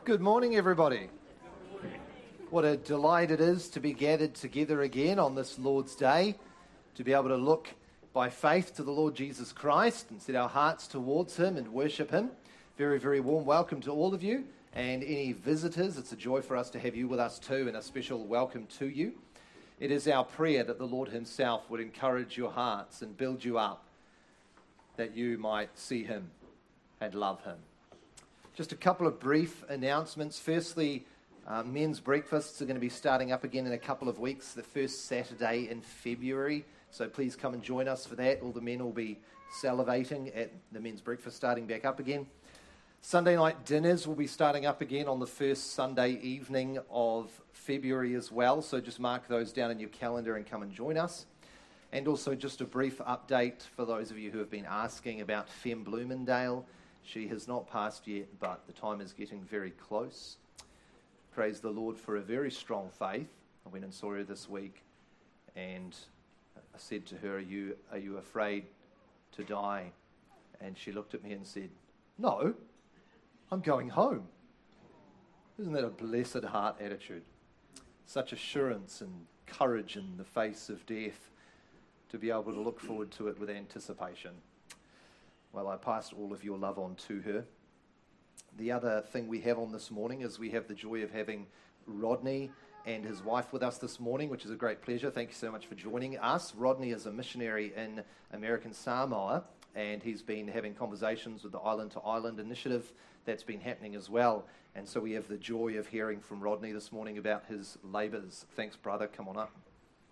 Good morning, everybody. What a delight it is to be gathered together again on this Lord's Day, to be able to look by faith to the Lord Jesus Christ and set our hearts towards Him and worship Him. Very, very warm welcome to all of you and any visitors. It's a joy for us to have you with us too, and a special welcome to you. It is our prayer that the Lord Himself would encourage your hearts and build you up, that you might see Him and love Him. Just a couple of brief announcements. Firstly, men's breakfasts are going to be starting up again in a couple of weeks, the first Saturday in February. So please come and join us for that. All the men will be salivating at the men's breakfast starting back up again. Sunday night dinners will be starting up again on the first Sunday evening of February as well. So just mark those down in your calendar and come and join us. And also just a brief update for those of you who have been asking about Fem Bloomendale. She has not passed yet, but the time is getting very close. Praise the Lord for a very strong faith. I went and saw her this week, and I said to her, are you afraid to die? And she looked at me and said, no, I'm going home. Isn't that a blessed heart attitude? Such assurance and courage in the face of death, to be able to look forward to it with anticipation. Well, I passed all of your love on to her. The other thing we have on this morning is we have the joy of having Rodney and his wife with us this morning, which is a great pleasure. Thank you so much for joining us. Rodney is a missionary in American Samoa, and he's been having conversations with the Island to Island initiative that's been happening as well. And so we have the joy of hearing from Rodney this morning about his labours. Thanks, brother. Come on up.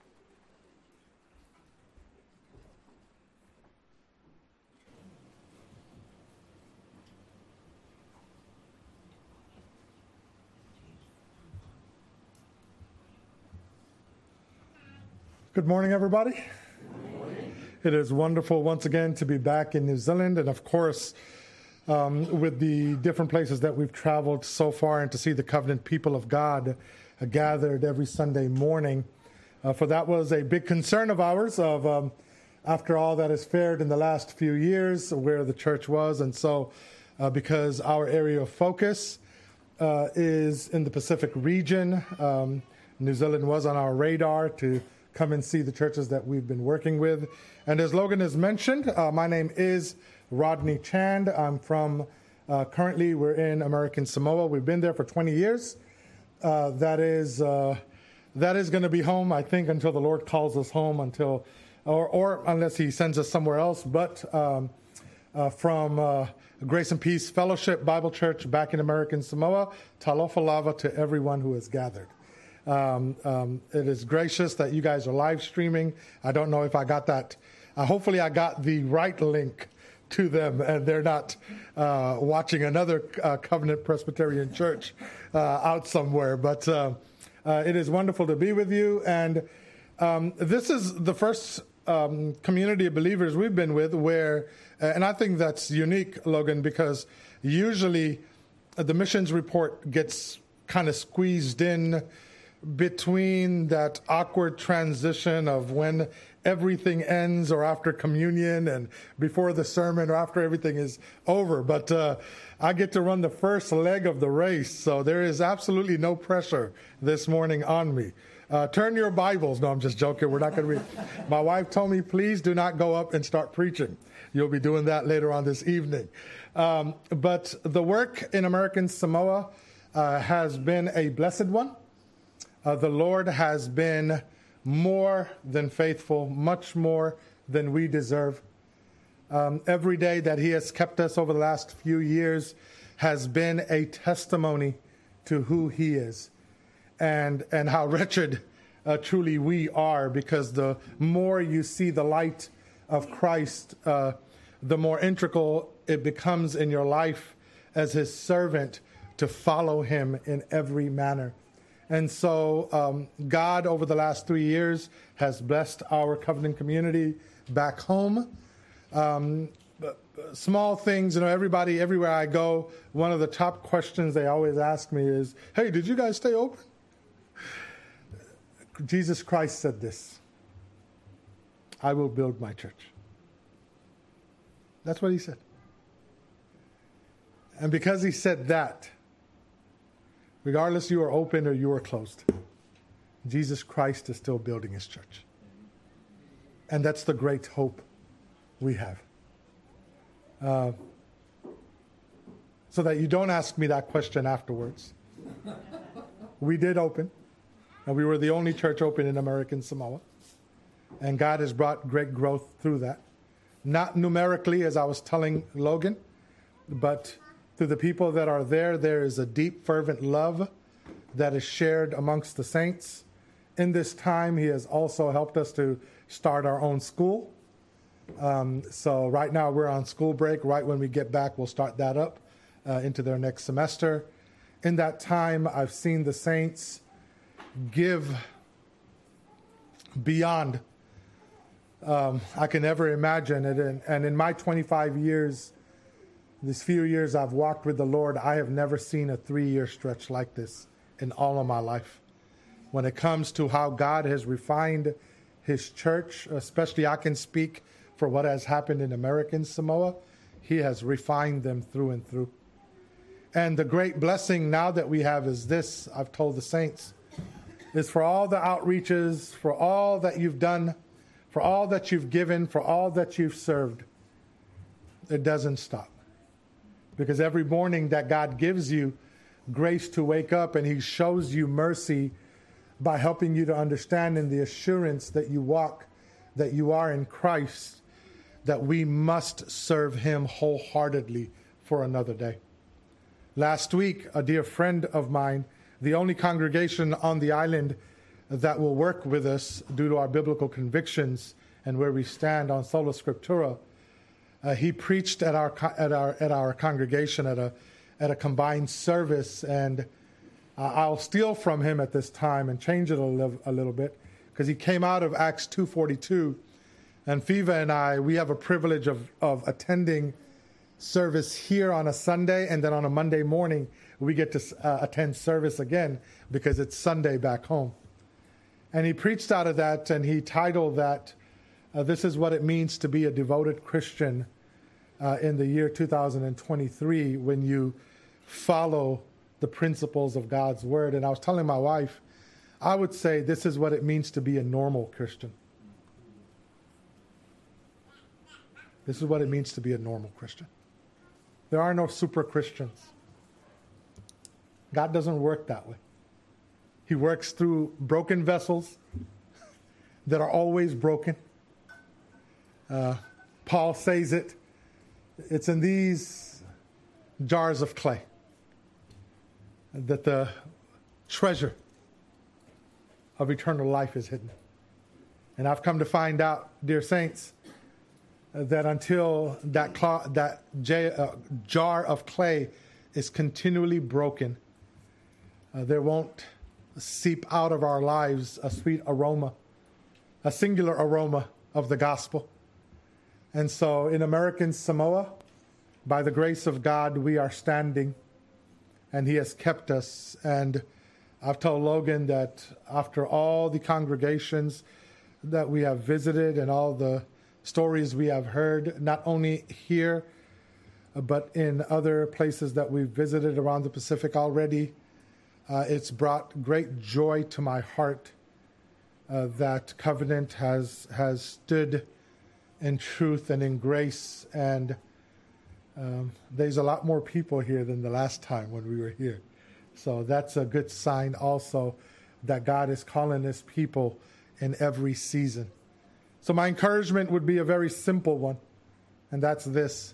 Good morning, everybody. Good morning. It is wonderful once again to be back in New Zealand, and of course, with the different places that we've traveled so far, and to see the covenant people of God gathered every Sunday morning. For that was a big concern of ours, after all that has fared in the last few years, where the church was. And so, because our area of focus is in the Pacific region, New Zealand was on our radar to come and see the churches that we've been working with. And as Logan has mentioned, my name is Rodney Chand. I'm from, currently we're in American Samoa. We've been there for 20 years. That is going to be home, I think, until the Lord calls us home, or unless He sends us somewhere else. But from Grace and Peace Fellowship Bible Church back in American Samoa, talofa lava to everyone who has gathered. It is gracious that you guys are live streaming. I don't know if I got that. Hopefully I got the right link to them, and they're not watching another Covenant Presbyterian Church out somewhere. But it is wonderful to be with you. And this is the first community of believers we've been with where, and I think that's unique, Logan, because usually the missions report gets kind of squeezed in between that awkward transition of when everything ends, or after communion, and before the sermon, or after everything is over. But I get to run the first leg of the race, so there is absolutely no pressure this morning on me. Turn your Bibles. No, I'm just joking. We're not going to read. My wife told me, please do not go up and start preaching. You'll be doing that later on this evening. But the work in American Samoa has been a blessed one. The Lord has been more than faithful, much more than we deserve. Every day that He has kept us over the last few years has been a testimony to who He is, and how wretched truly we are, because the more you see the light of Christ, the more integral it becomes in your life as His servant to follow Him in every manner. And so God, over the last 3 years, has blessed our covenant community back home. Small things, everybody, everywhere I go, one of the top questions they always ask me is, hey, did you guys stay open? Jesus Christ said this: I will build my church. That's what He said. And because He said that, regardless you are open or you are closed, Jesus Christ is still building his church. And that's the great hope we have. So that you don't ask me that question afterwards. We did open, and we were the only church open in American Samoa. And God has brought great growth through that. Not numerically, as I was telling Logan, but through the people that are there, there is a deep, fervent love that is shared amongst the saints. In this time, he has also helped us to start our own school. So right now we're on school break. Right when we get back, we'll start that up into their next semester. In that time, I've seen the saints give beyond I can ever imagine it. And in my 25 years, these few years I've walked with the Lord, I have never seen a 3-year stretch like this in all of my life. When it comes to how God has refined his church, especially I can speak for what has happened in American Samoa, he has refined them through and through. And the great blessing now that we have is this, I've told the saints, is for all the outreaches, for all that you've done, for all that you've given, for all that you've served, it doesn't stop. Because every morning that God gives you grace to wake up and he shows you mercy by helping you to understand in the assurance that you walk, that you are in Christ, that we must serve him wholeheartedly for another day. Last week, a dear friend of mine, the only congregation on the island that will work with us due to our biblical convictions and where we stand on Sola Scriptura, he preached at our congregation at a combined service, and I'll steal from him at this time and change it a little bit, because he came out of Acts 2:42, and Fiva and I, we have a privilege of attending service here on a Sunday, and then on a Monday morning we get to attend service again because it's Sunday back home. And he preached out of that, and he titled that, this is what it means to be a devoted Christian in the year 2023 when you follow the principles of God's word. And I was telling my wife, I would say this is what it means to be a normal Christian. This is what it means to be a normal Christian. There are no super Christians. God doesn't work that way. He works through broken vessels that are always broken. Paul says it. It's in these jars of clay that the treasure of eternal life is hidden. And I've come to find out, dear saints, that until that jar of clay is continually broken, there won't seep out of our lives a sweet aroma, a singular aroma of the gospel. And so in American Samoa, by the grace of God, we are standing, and he has kept us. And I've told Logan that after all the congregations that we have visited and all the stories we have heard, not only here, but in other places that we've visited around the Pacific already, it's brought great joy to my heart that Covenant has stood in truth and in grace. And there's a lot more people here than the last time when we were here. So that's a good sign also that God is calling his people in every season. So my encouragement would be a very simple one, and that's this.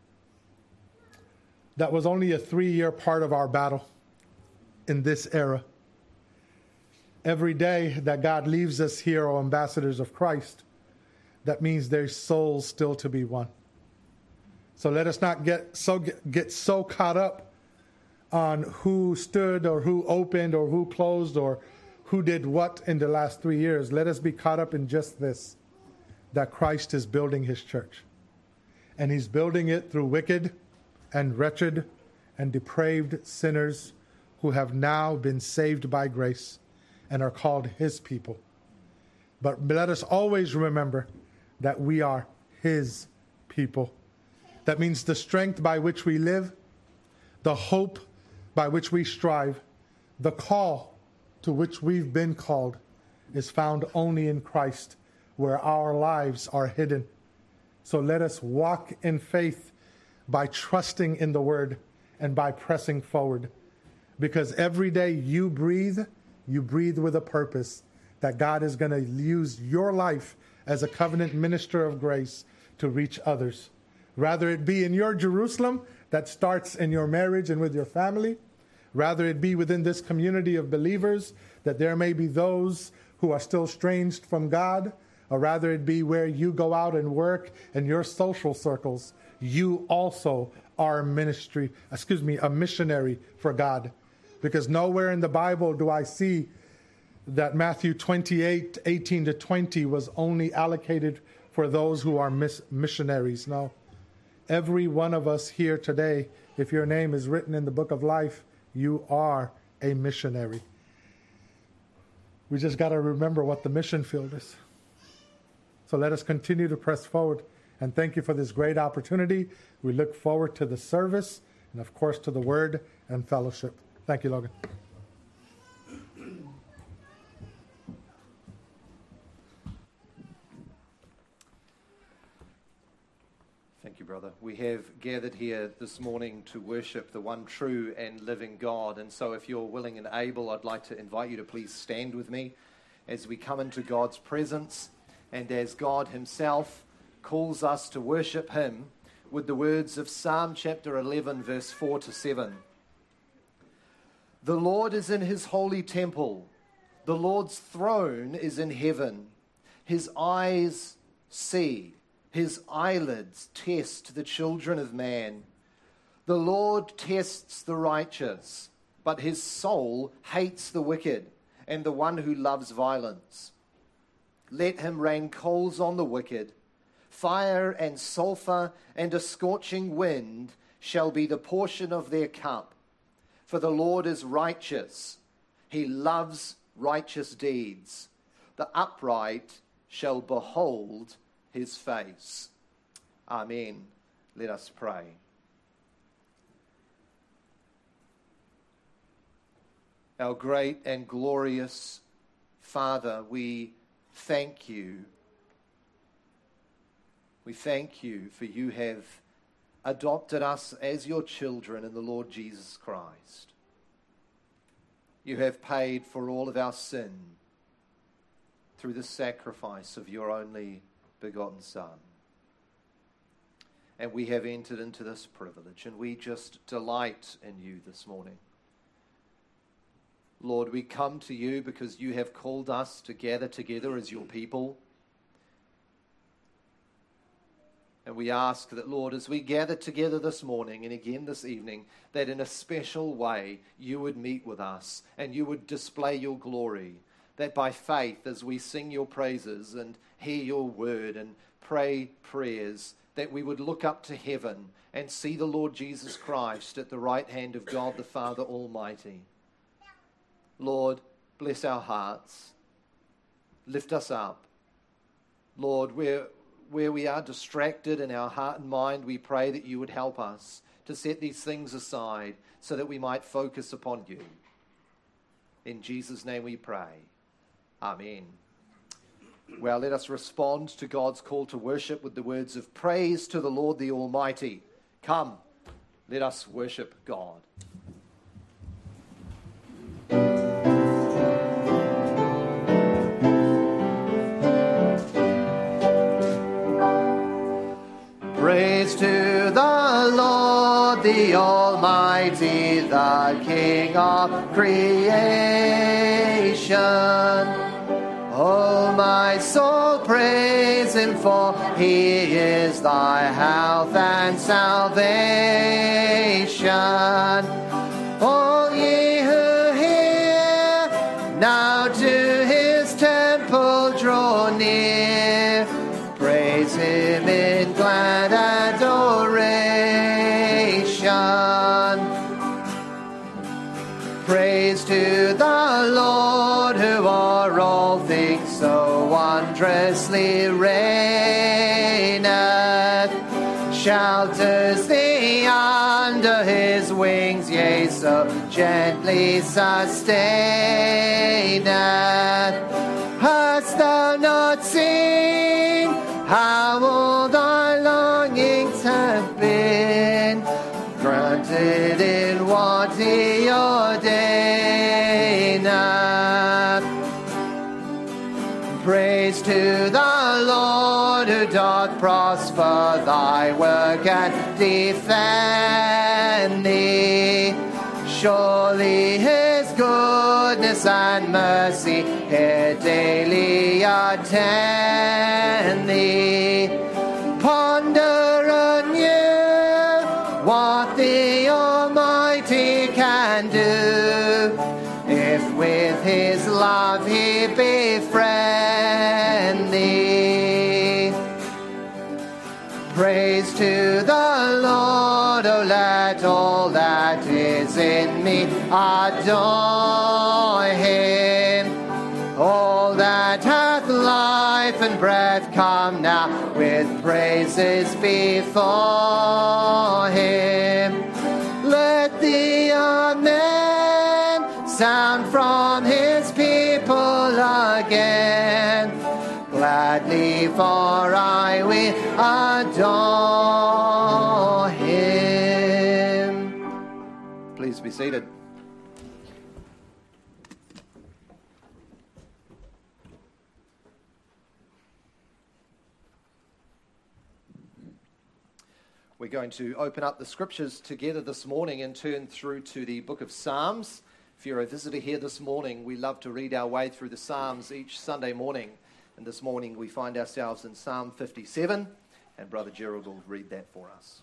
That was only a 3-year part of our battle in this era. Every day that God leaves us here, O ambassadors of Christ, that means there's souls still to be won. So let us not get so caught up on who stood or who opened or who closed or who did what in the last 3 years. Let us be caught up in just this, that Christ is building his church. And he's building it through wicked and wretched and depraved sinners who have now been saved by grace and are called his people. But let us always remember that we are his people. That means the strength by which we live, the hope by which we strive, The call to which we've been called is found only in Christ, where our lives are hidden. So let us walk in faith by trusting in the Word and by pressing forward. Because every day you breathe with a purpose that God is going to use your life as a covenant minister of grace to reach others. Rather it be in your Jerusalem that starts in your marriage and with your family. Rather it be within this community of believers that there may be those who are still estranged from God. Or rather it be where you go out and work in your social circles. You also are a missionary for God. Because nowhere in the Bible do I see that Matthew 28:18-20 was only allocated for those who are missionaries. No. Every one of us here today, if your name is written in the book of life, you are a missionary. We just got to remember what the mission field is. So let us continue to press forward. And thank you for this great opportunity. We look forward to the service and, of course, to the word and fellowship. Thank you, Logan. Thank you, brother. We have gathered here this morning to worship the one true and living God. And so if you're willing and able, I'd like to invite you to please stand with me as we come into God's presence and as God himself calls us to worship him with the words of Psalm chapter 11, verse 4-7. The Lord is in his holy temple. The Lord's throne is in heaven. His eyes see. His eyelids test the children of man. The Lord tests the righteous, but his soul hates the wicked and the one who loves violence. Let him rain coals on the wicked. Fire and sulfur and a scorching wind shall be the portion of their cup. For the Lord is righteous. He loves righteous deeds. The upright shall behold his face. Amen. Let us pray. Our great and glorious Father, we thank you. We thank you for you have adopted us as your children in the Lord Jesus Christ. You have paid for all of our sin through the sacrifice of your only begotten Son. And we have entered into this privilege, and we just delight in you this morning. Lord, we come to you because you have called us to gather together as your people. And we ask that, Lord, as we gather together this morning and again this evening, that in a special way you would meet with us and you would display your glory. That by faith, as we sing your praises and hear your word and pray prayers, that we would look up to heaven and see the Lord Jesus Christ at the right hand of God the Father Almighty. Lord, bless our hearts. Lift us up. Lord, where we are distracted in our heart and mind, we pray that you would help us to set these things aside so that we might focus upon you. In Jesus' name we pray. Amen. Well, let us respond to God's call to worship with the words of praise to the Lord the Almighty. Come, let us worship God. Praise to the Lord, the Almighty, the King of creation. Oh, my soul, praise him, for he is thy health and salvation. All ye who hear, now to his temple draw near. Praise him in glad adoration. Praise to the Lord, who o'er all things so wondrously reigneth. shelters thee under his wings, yea, so gently sustaineth. Hast thou not seen how all thy longings have been granted in what he ordaineth? Praise to the Lord who doth prosper thy work and defend thee. Surely his goodness and mercy here daily attend thee. Ponder anew what the Almighty can do, if with his love he befriend thee. Praise to the Lord, O let all that is in me adore him. All that hath life and breath, come now with praises before him. Let the Amen sound from his people again. Gladly, for I will adore him. Please be seated. We're going to open up the scriptures together this morning and turn through to the book of Psalms. If you're a visitor here this morning, we love to read our way through the Psalms each Sunday morning. And this morning we find ourselves in Psalm 57, and Brother Gerald will read that for us.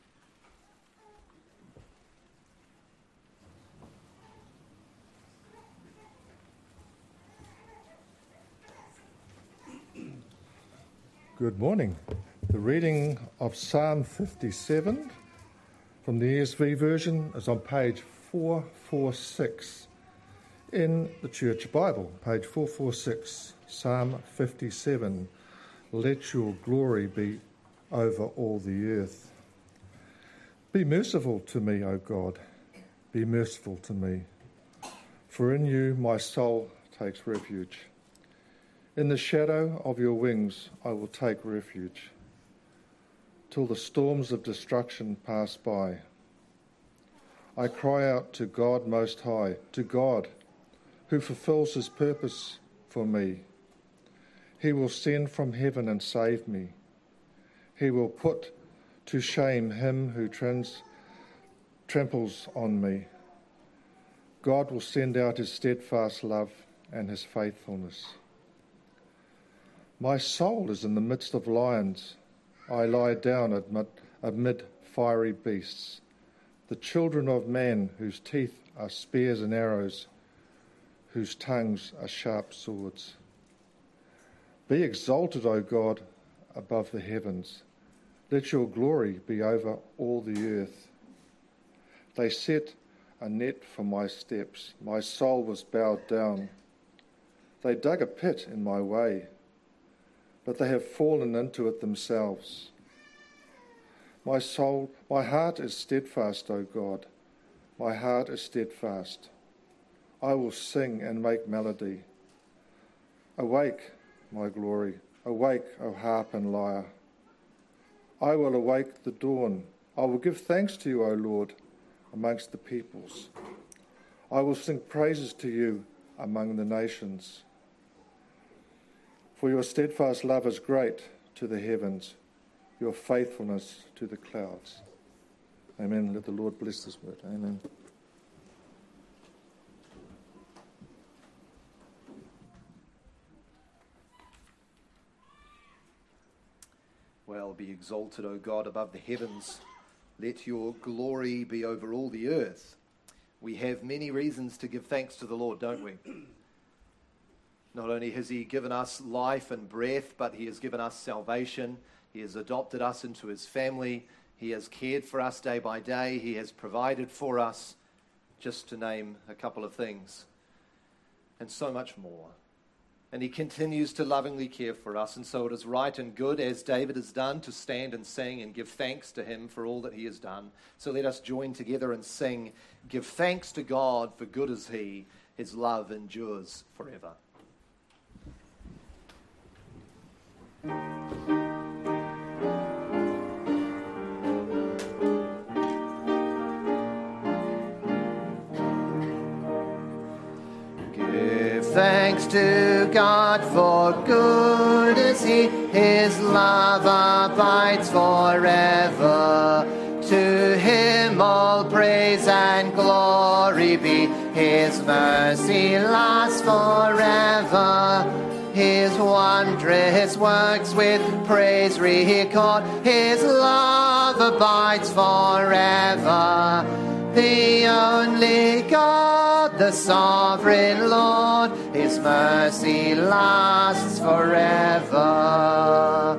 Good morning. The reading of Psalm 57 from the ESV version is on page 446 in the Church Bible, page 446, Psalm 57. Let your glory be over all the earth. Be merciful to me, O God, be merciful to me, for in you my soul takes refuge. In the shadow of your wings I will take refuge, till the storms of destruction pass by. I cry out to God Most High, to God, who fulfills his purpose for me. He will send from heaven and save me. He will put to shame him who tramples on me. God will send out his steadfast love and his faithfulness. My soul is in the midst of lions. I lie down amid fiery beasts, the children of man whose teeth are spears and arrows, whose tongues are sharp swords. Be exalted, O God, above the heavens. Let your glory be over all the earth. They set a net for my steps. My soul was bowed down. They dug a pit in my way, but they have fallen into it themselves. My heart is steadfast, O God. My heart is steadfast. I will sing and make melody. Awake, my glory. Awake, O harp and lyre. I will awake the dawn. I will give thanks to you, O Lord, amongst the peoples. I will sing praises to you among the nations. For your steadfast love is great to the heavens, your faithfulness to the clouds. Amen. Let the Lord bless this word. Amen. Well, be exalted, O God, above the heavens. Let your glory be over all the earth. We have many reasons to give thanks to the Lord, don't we? Not only has he given us life and breath, but he has given us salvation. He has adopted us into his family. He has cared for us day by day. He has provided for us, just to name a couple of things. And so much more. And he continues to lovingly care for us. And so it is right and good, as David has done, to stand and sing and give thanks to him for all that he has done. So let us join together and sing, "Give thanks to God, for good is he. His love endures forever." Thanks to God, for good is he, his love abides forever. To him all praise and glory be, his mercy lasts forever. His wondrous works with praise record, his love abides forever. The only God, the sovereign Lord, his mercy lasts forever.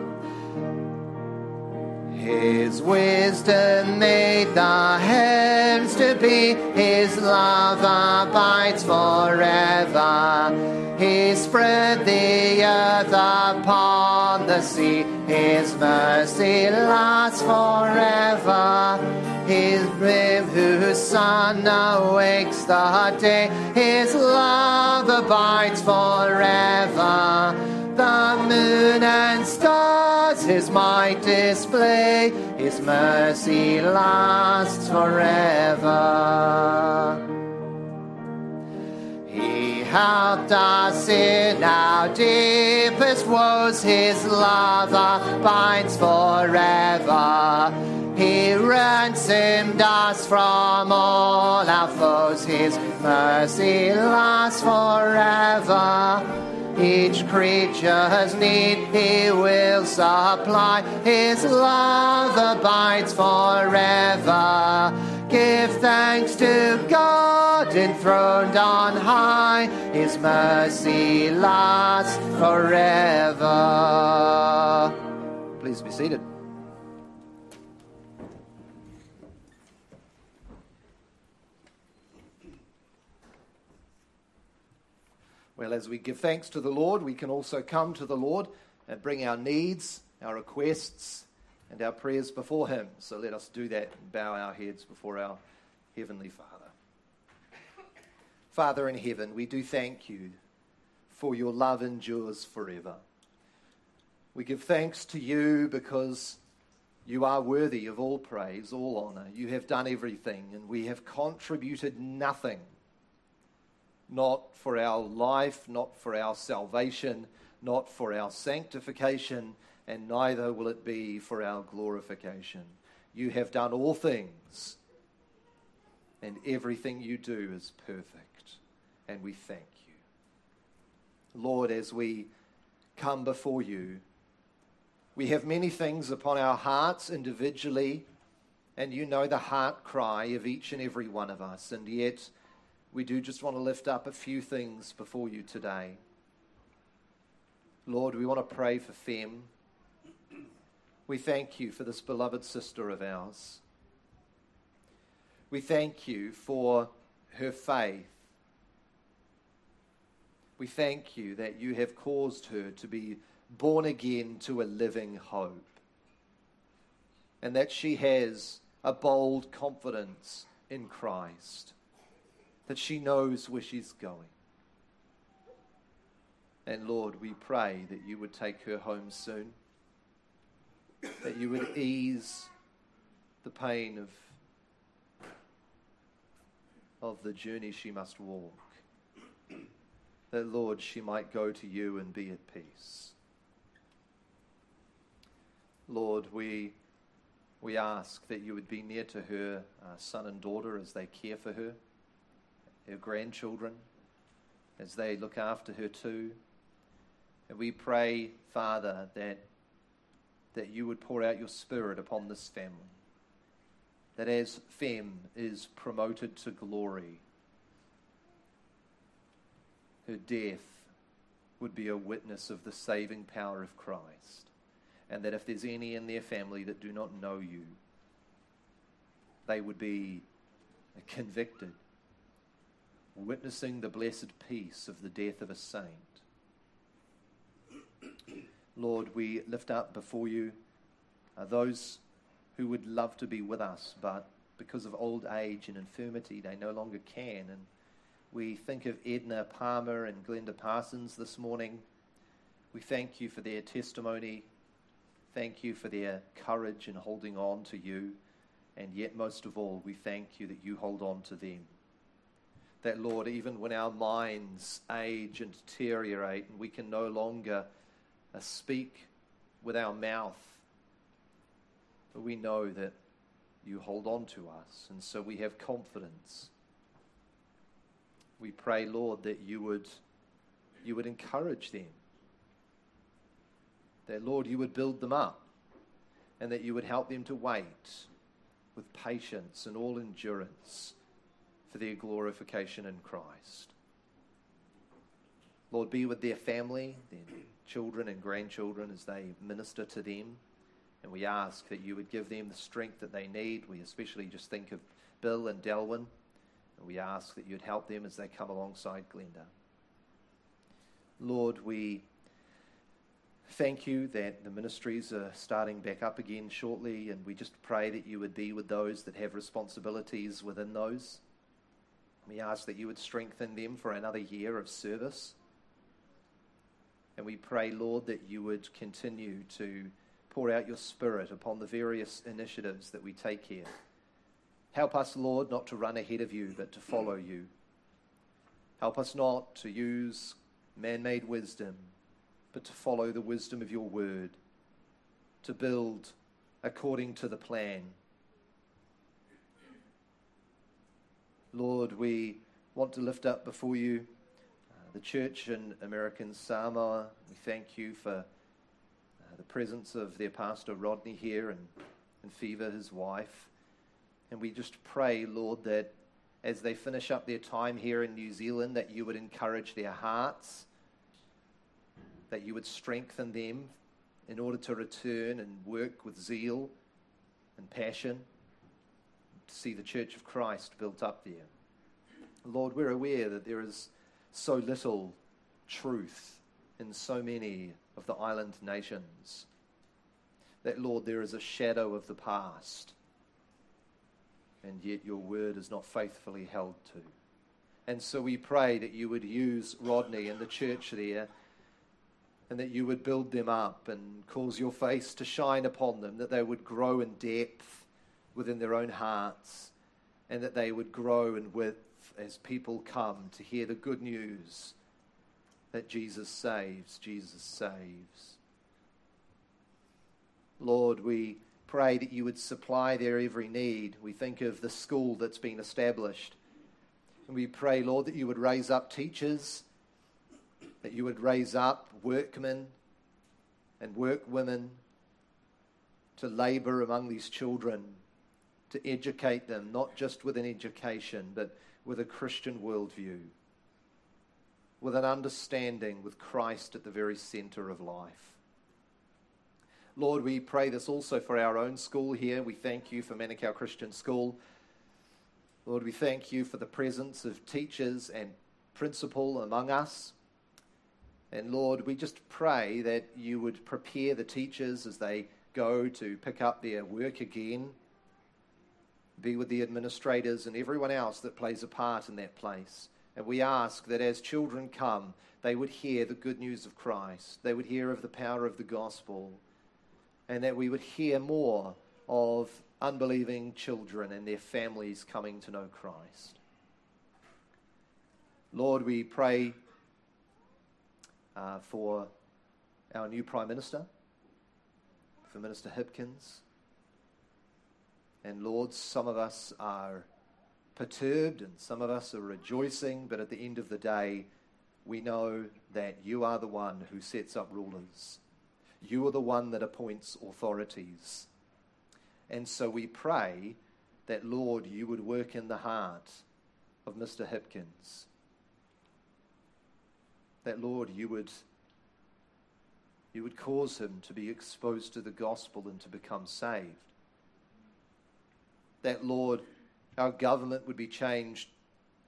His wisdom made the heavens to be, his love abides forever. He spread the earth upon the sea, his mercy lasts forever. His him whose sun awakes the day, his love abides forever. The moon and stars his might display, his mercy lasts forever. He helped us in our deepest woes, his love abides forever. He ransomed us from all our foes, his mercy lasts forever. Each creature's need he will supply, his love abides forever. Give thanks to God enthroned on high, his mercy lasts forever. Please be seated. Well, as we give thanks to the Lord, we can also come to the Lord and bring our needs, our requests, and our prayers before him. So let us do that and bow our heads before our Heavenly Father. Father in heaven, we do thank you for your love endures forever. We give thanks to you because you are worthy of all praise, all honor. You have done everything, and we have contributed nothing. Not for our life, not for our salvation, not for our sanctification, and neither will it be for our glorification. You have done all things, and everything you do is perfect, and we thank you. Lord, as we come before you, we have many things upon our hearts individually, and you know the heart cry of each and every one of us, and yet we do just want to lift up a few things before you today. Lord, we want to pray for Fem. We thank you for this beloved sister of ours. We thank you for her faith. We thank you that you have caused her to be born again to a living hope, and that she has a bold confidence in Christ, that she knows where she's going. And Lord, we pray that you would take her home soon, that you would ease the pain of the journey she must walk, that, Lord, she might go to you and be at peace. Lord, we ask that you would be near to her son and daughter as they care for her, her grandchildren, as they look after her too. And we pray, Father, that you would pour out your Spirit upon this family, that as Fem is promoted to glory, her death would be a witness of the saving power of Christ, and that if there's any in their family that do not know you, they would be convicted, witnessing the blessed peace of the death of a saint, Lord, we lift up before you those who would love to be with us, but because of old age and infirmity, they no longer can. And we think of Edna Palmer and Glenda Parsons this morning. We thank you for their testimony. Thank you for their courage in holding on to you. And yet, most of all, we thank you that you hold on to them. That, Lord, even when our minds age and deteriorate and we can no longer speak with our mouth, but we know that you hold on to us, and so we have confidence. We pray, Lord, that you would encourage them, that, Lord, you would build them up, and that you would help them to wait with patience and all endurance for their glorification in Christ. Lord, be with their family, their children and grandchildren as they minister to them. And we ask that you would give them the strength that they need. We especially just think of Bill and Delwyn. And we ask that you'd help them as they come alongside Glenda. Lord, we thank you that the ministries are starting back up again shortly. And we just pray that you would be with those that have responsibilities within those. We ask that you would strengthen them for another year of service. And we pray, Lord, that you would continue to pour out your Spirit upon the various initiatives that we take here. Help us, Lord, not to run ahead of you, but to follow you. Help us not to use man-made wisdom, but to follow the wisdom of your word, to build according to the plan. Lord, we want to lift up before you the church in American Samoa. We thank you for the presence of their pastor Rodney here and Fever, his wife. And we just pray, Lord, that as they finish up their time here in New Zealand, that you would encourage their hearts, that you would strengthen them in order to return and work with zeal and passion to see the Church of Christ built up there. Lord, we're aware that there is so little truth in so many of the island nations, that, Lord, there is a shadow of the past, and yet your word is not faithfully held to. And so we pray that you would use Rodney and the church there, and that you would build them up and cause your face to shine upon them, that they would grow in depth within their own hearts, and that they would grow in width as people come to hear the good news that Jesus saves, Jesus saves. Lord, we pray that you would supply their every need. We think of the school that's been established. And we pray, Lord, that you would raise up teachers, that you would raise up workmen and workwomen to labor among these children, to educate them, not just with an education, but with a Christian worldview, with an understanding with Christ at the very center of life. Lord, we pray this also for our own school here. We thank you for Manukau Christian School. Lord, we thank you for the presence of teachers and principal among us. And Lord, we just pray that you would prepare the teachers as they go to pick up their work again. Be with the administrators and everyone else that plays a part in that place. And we ask that as children come, they would hear the good news of Christ. They would hear of the power of the gospel. And that we would hear more of unbelieving children and their families coming to know Christ. Lord, we pray for our new Prime Minister, for Minister Hipkins. And Lord, some of us are perturbed and some of us are rejoicing, but at the end of the day, we know that you are the one who sets up rulers. You are the one that appoints authorities. And so we pray that, Lord, you would work in the heart of Mr. Hipkins. That, Lord, you would cause him to be exposed to the gospel and to become saved. That, Lord, our government would be changed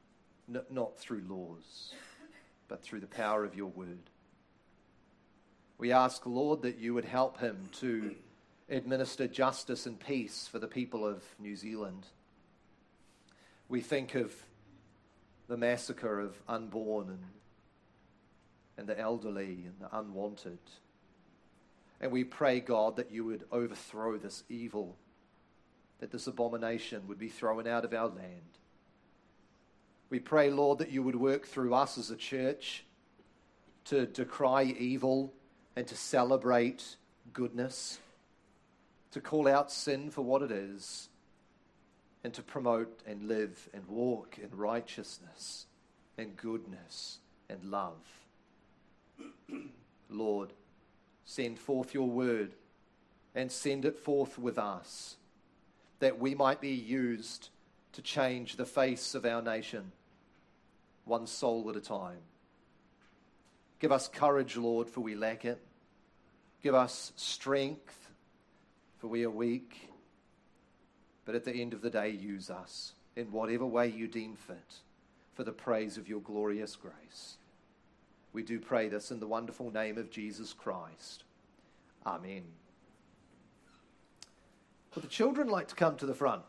not through laws, but through the power of your word. We ask, Lord, that you would help him to administer justice and peace for the people of New Zealand. We think of the massacre of unborn and the elderly and the unwanted. And we pray, God, that you would overthrow this evil, that this abomination would be thrown out of our land. We pray, Lord, that you would work through us as a church to decry evil and to celebrate goodness, to call out sin for what it is, and to promote and live and walk in righteousness and goodness and love. Lord, send forth your word and send it forth with us, that we might be used to change the face of our nation, one soul at a time. Give us courage, Lord, for we lack it. Give us strength, for we are weak. But at the end of the day, use us in whatever way you deem fit for the praise of your glorious grace. We do pray this in the wonderful name of Jesus Christ. Amen. Would the children like to come to the front?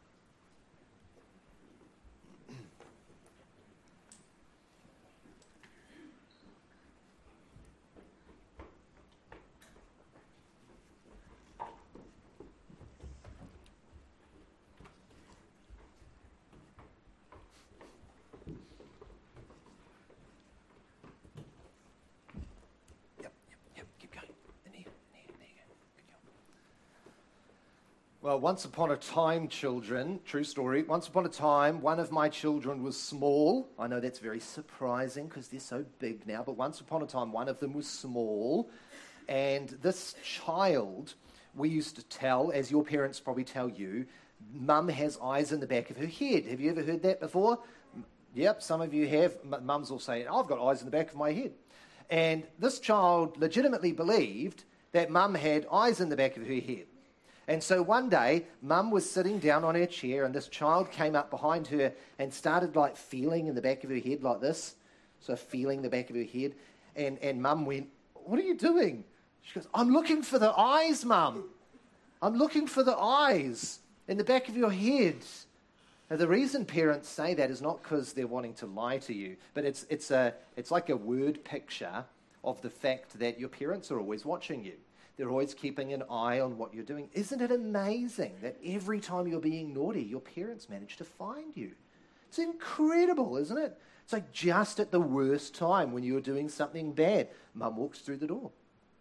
Well, once upon a time, children, true story, once upon a time, one of my children was small. I know that's very surprising because they're so big now, but once upon a time, one of them was small. And this child, we used to tell, as your parents probably tell you, Mum has eyes in the back of her head. Have you ever heard that before? Yep, some of you have. Mums will say, I've got eyes in the back of my head. And this child legitimately believed that Mum had eyes in the back of her head. And so one day, Mum was sitting down on her chair and this child came up behind her and started like feeling in the back of her head like this. So feeling the back of her head. And Mum went, what are you doing? She goes, I'm looking for the eyes, Mum. I'm looking for the eyes in the back of your head. Now, the reason parents say that is not because they're wanting to lie to you, but it's like a word picture of the fact that your parents are always watching you. They're always keeping an eye on what you're doing. Isn't it amazing that every time you're being naughty, your parents manage to find you? It's incredible, isn't it? It's like just at the worst time when you're doing something bad, Mum walks through the door.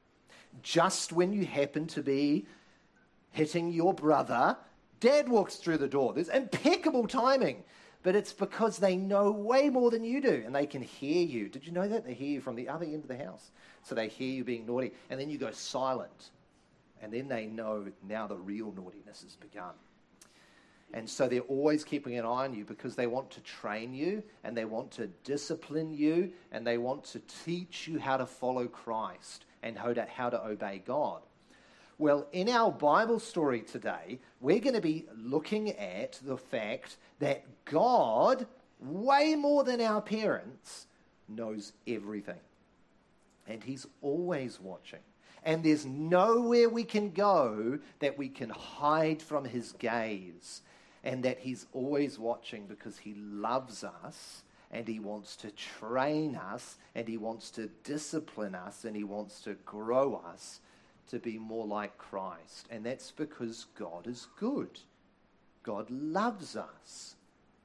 Just when you happen to be hitting your brother, Dad walks through the door. There's impeccable timing. But it's because they know way more than you do, and they can hear you. Did you know that? They hear you from the other end of the house. So they hear you being naughty, and then you go silent. And then they know now the real naughtiness has begun. And so they're always keeping an eye on you because they want to train you, and they want to discipline you, and they want to teach you how to follow Christ and how to obey God. Well, in our Bible story today, we're going to be looking at the fact that God, way more than our parents, knows everything. And he's always watching. And there's nowhere we can go that we can hide from his gaze. And that he's always watching because he loves us and he wants to train us and he wants to discipline us and he wants to grow us to be more like Christ. And that's because God is good. God loves us.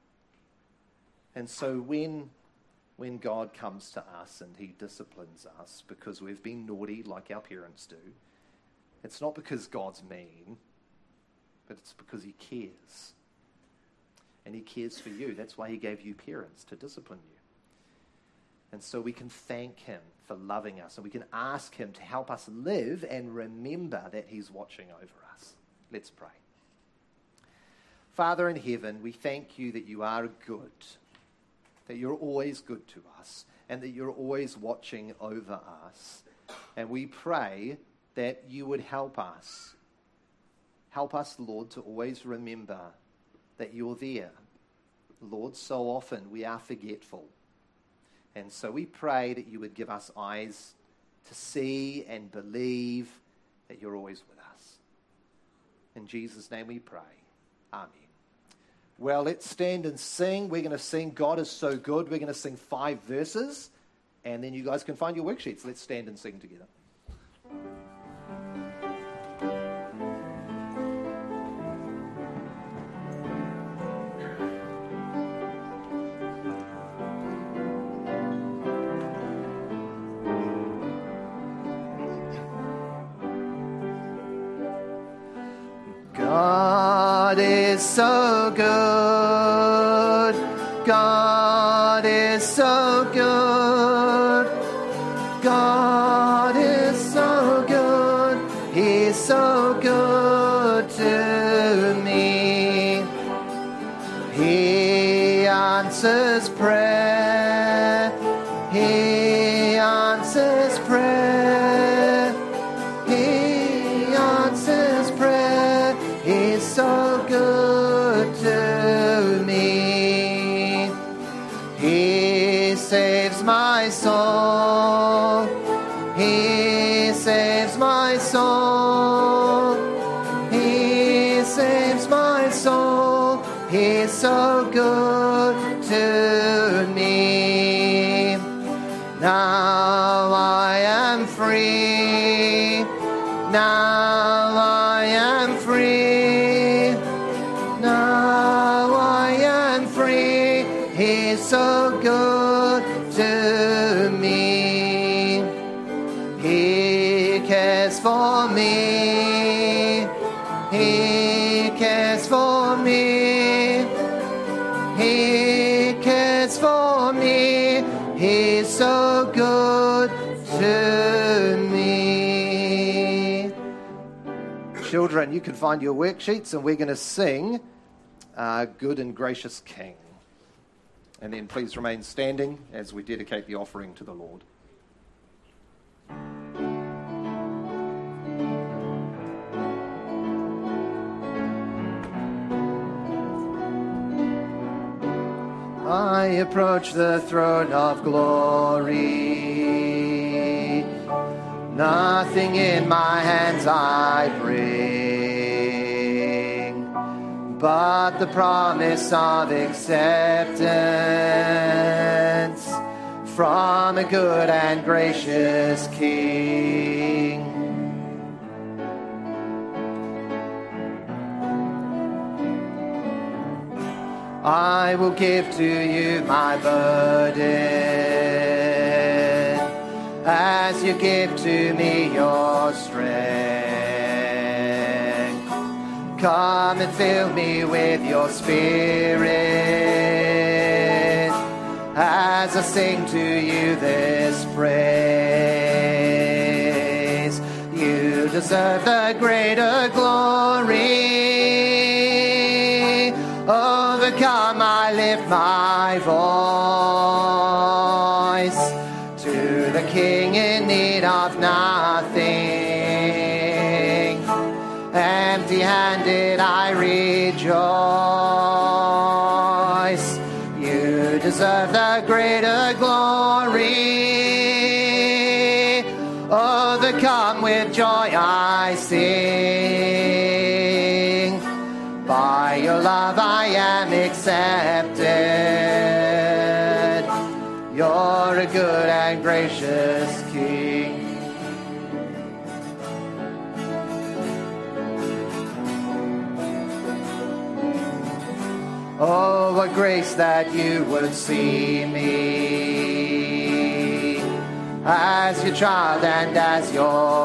And so when God comes to us and he disciplines us because we've been naughty like our parents do, it's not because God's mean, but it's because he cares. And he cares for you. That's why he gave you parents, to discipline you. And so we can thank him for loving us, and we can ask him to help us live and remember that he's watching over us. Let's pray. Father in heaven, we thank you that you are good, that you're always good to us, and that you're always watching over us. And we pray that you would help us. Help us, Lord, to always remember that you're there. Lord, so often we are forgetful. And so we pray that you would give us eyes to see and believe that you're always with us. In Jesus' name we pray. Amen. Well, let's stand and sing. We're going to sing God is So Good. We're going to sing 5 verses, and then you guys can find your worksheets. Let's stand and sing together. God is so good. God is so good. God is so good. He's so good to me. He answers prayer. He answers prayer. He answers prayer. He's so good to me. He saves my soul. He saves my soul. He saves my soul. He's so good to me. Now I am free. Now I am free. Now I am free. He's so good to me. He cares for me. He cares for me. He cares for me. He's so good to me. Children, you can find your worksheets, and we're going to sing Good and Gracious King. And then please remain standing as we dedicate the offering to the Lord. I approach the throne of glory. Nothing in my hands I bring, but the promise of acceptance from a good and gracious King. I will give to you my burden as you give to me your strength. Come and fill me with your spirit as I sing to you this praise. You deserve the greater glory. Overcome, I lift my voice to the King in need of nothing. Empty-handed, I rejoice. You deserve the greater glory. Overcome with joy, I sing. By your love I am accepted. You're a good and gracious King. Oh, what grace that you would see me as your child and as your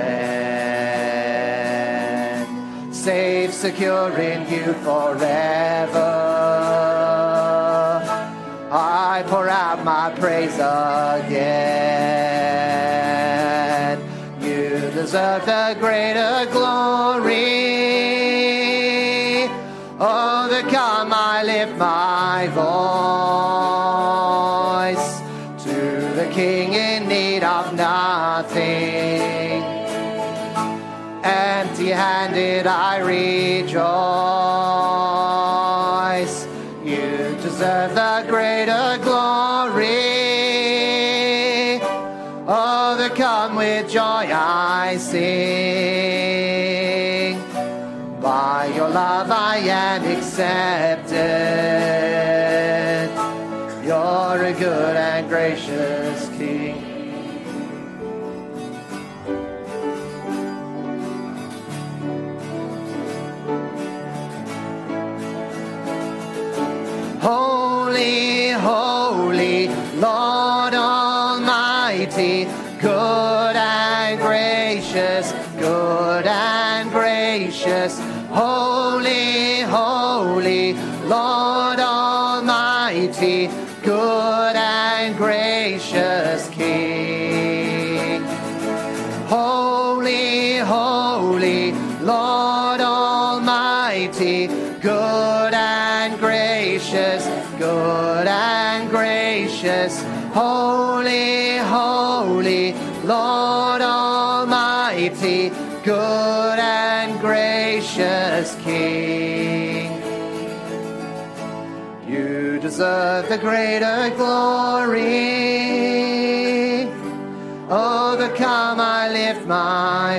friend. Safe, secure in you forever. I pour out my praise again. You deserve the greater glory. Overcome, I lift my voice to the King in need of nothing. Empty-handed, I rejoice. You deserve the greater glory. Overcome I sing. By your love I am accepted. You're a good and gracious King. Holy, holy, Lord Almighty, good and gracious, good and gracious. Holy, holy, Lord Almighty, good and gracious King. Holy, holy, Lord Almighty, good and gracious, good and gracious. Holy, holy, Lord Almighty, good and gracious King. You deserve the greater glory. Overcome, I lift my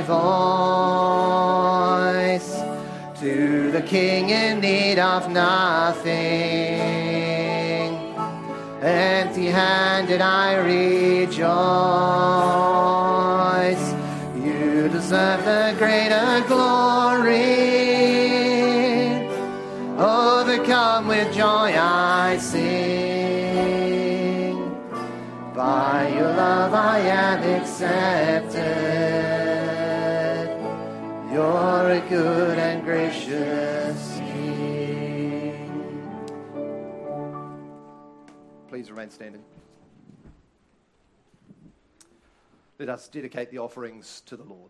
voice to the King in need of nothing. Empty-handed I rejoice. You deserve the greater glory. Overcome with joy I sing. By your love I am accepted. You're a good and gracious King. Please remain standing. Let us dedicate the offerings to the Lord.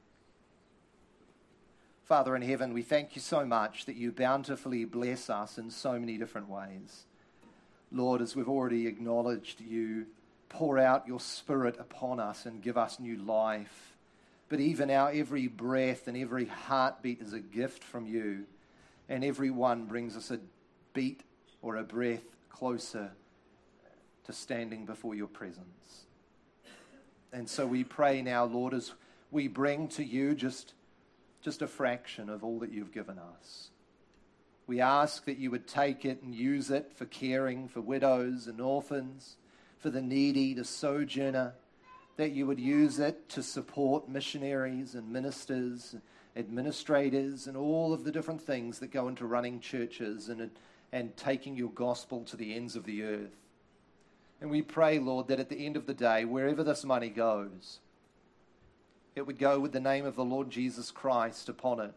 Father in heaven, we thank you so much that you bountifully bless us in so many different ways. Lord, as we've already acknowledged, you pour out your Spirit upon us and give us new life. But even our every breath and every heartbeat is a gift from you, and every one brings us a beat or a breath closer to standing before your presence. And so we pray now, Lord, as we bring to you just a fraction of all that you've given us. We ask that you would take it and use it for caring for widows and orphans, for the needy, the sojourner, that you would use it to support missionaries and ministers, administrators, and all of the different things that go into running churches and taking your gospel to the ends of the earth. And we pray, Lord, that at the end of the day, wherever this money goes, it would go with the name of the Lord Jesus Christ upon it,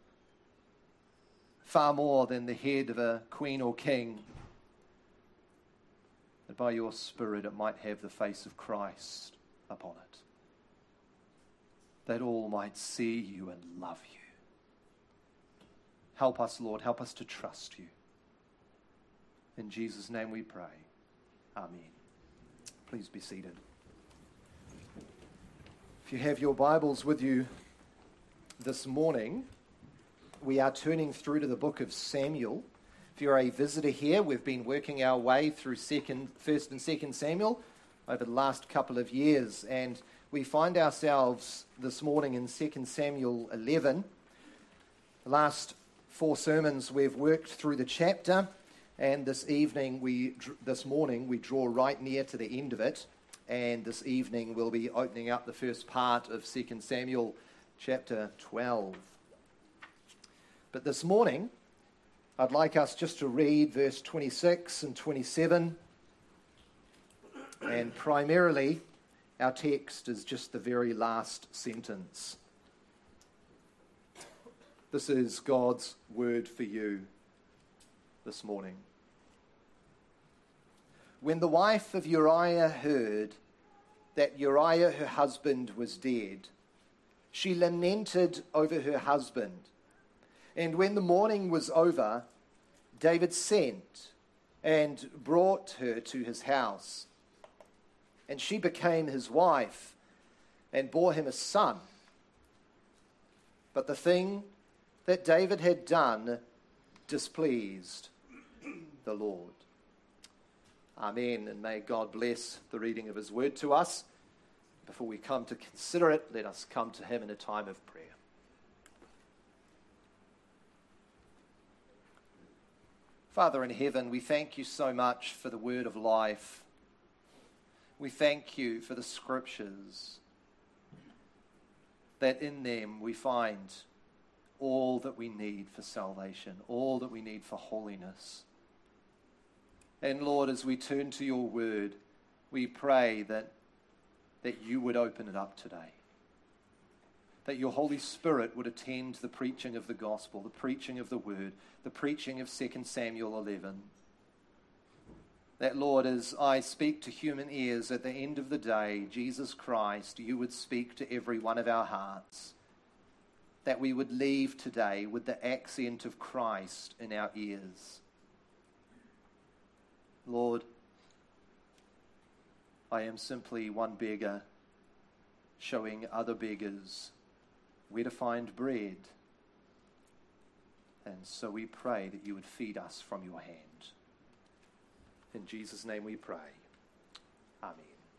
far more than the head of a queen or king, that by your Spirit it might have the face of Christ upon it, that all might see you and love you. Help us, Lord, help us to trust you. In Jesus' name we pray. Amen. Please be seated. If you have your Bibles with you this morning, we are turning through to the book of Samuel. If you're a visitor here, we've been working our way through 1st and 2nd Samuel over the last couple of years, and we find ourselves this morning in 2 Samuel 11. The last 4 sermons we've worked through the chapter, and this morning we draw right near to the end of it, and this evening we'll be opening up the first part of 2 Samuel chapter 12. But this morning, I'd like us just to read verse 26 and 27, and primarily our text is just the very last sentence. This is God's word for you this morning. When the wife of Uriah heard that Uriah, her husband, was dead, she lamented over her husband. And when the mourning was over, David sent and brought her to his house. And she became his wife and bore him a son. But the thing that David had done displeased the Lord. Amen. And may God bless the reading of his word to us. Before we come to consider it, let us come to him in a time of prayer. Father in heaven, we thank you so much for the word of life. We thank you for the scriptures, that in them we find all that we need for salvation, all that we need for holiness. And Lord, as we turn to your word, we pray that you would open it up today. That your Holy Spirit would attend the preaching of the gospel, the preaching of the word, the preaching of 2 Samuel 11. That, Lord, as I speak to human ears at the end of the day, Jesus Christ, you would speak to every one of our hearts. That we would leave today with the accent of Christ in our ears. Lord, I am simply one beggar showing other beggars where to find bread. And so we pray that you would feed us from your hand. In Jesus' name we pray. Amen.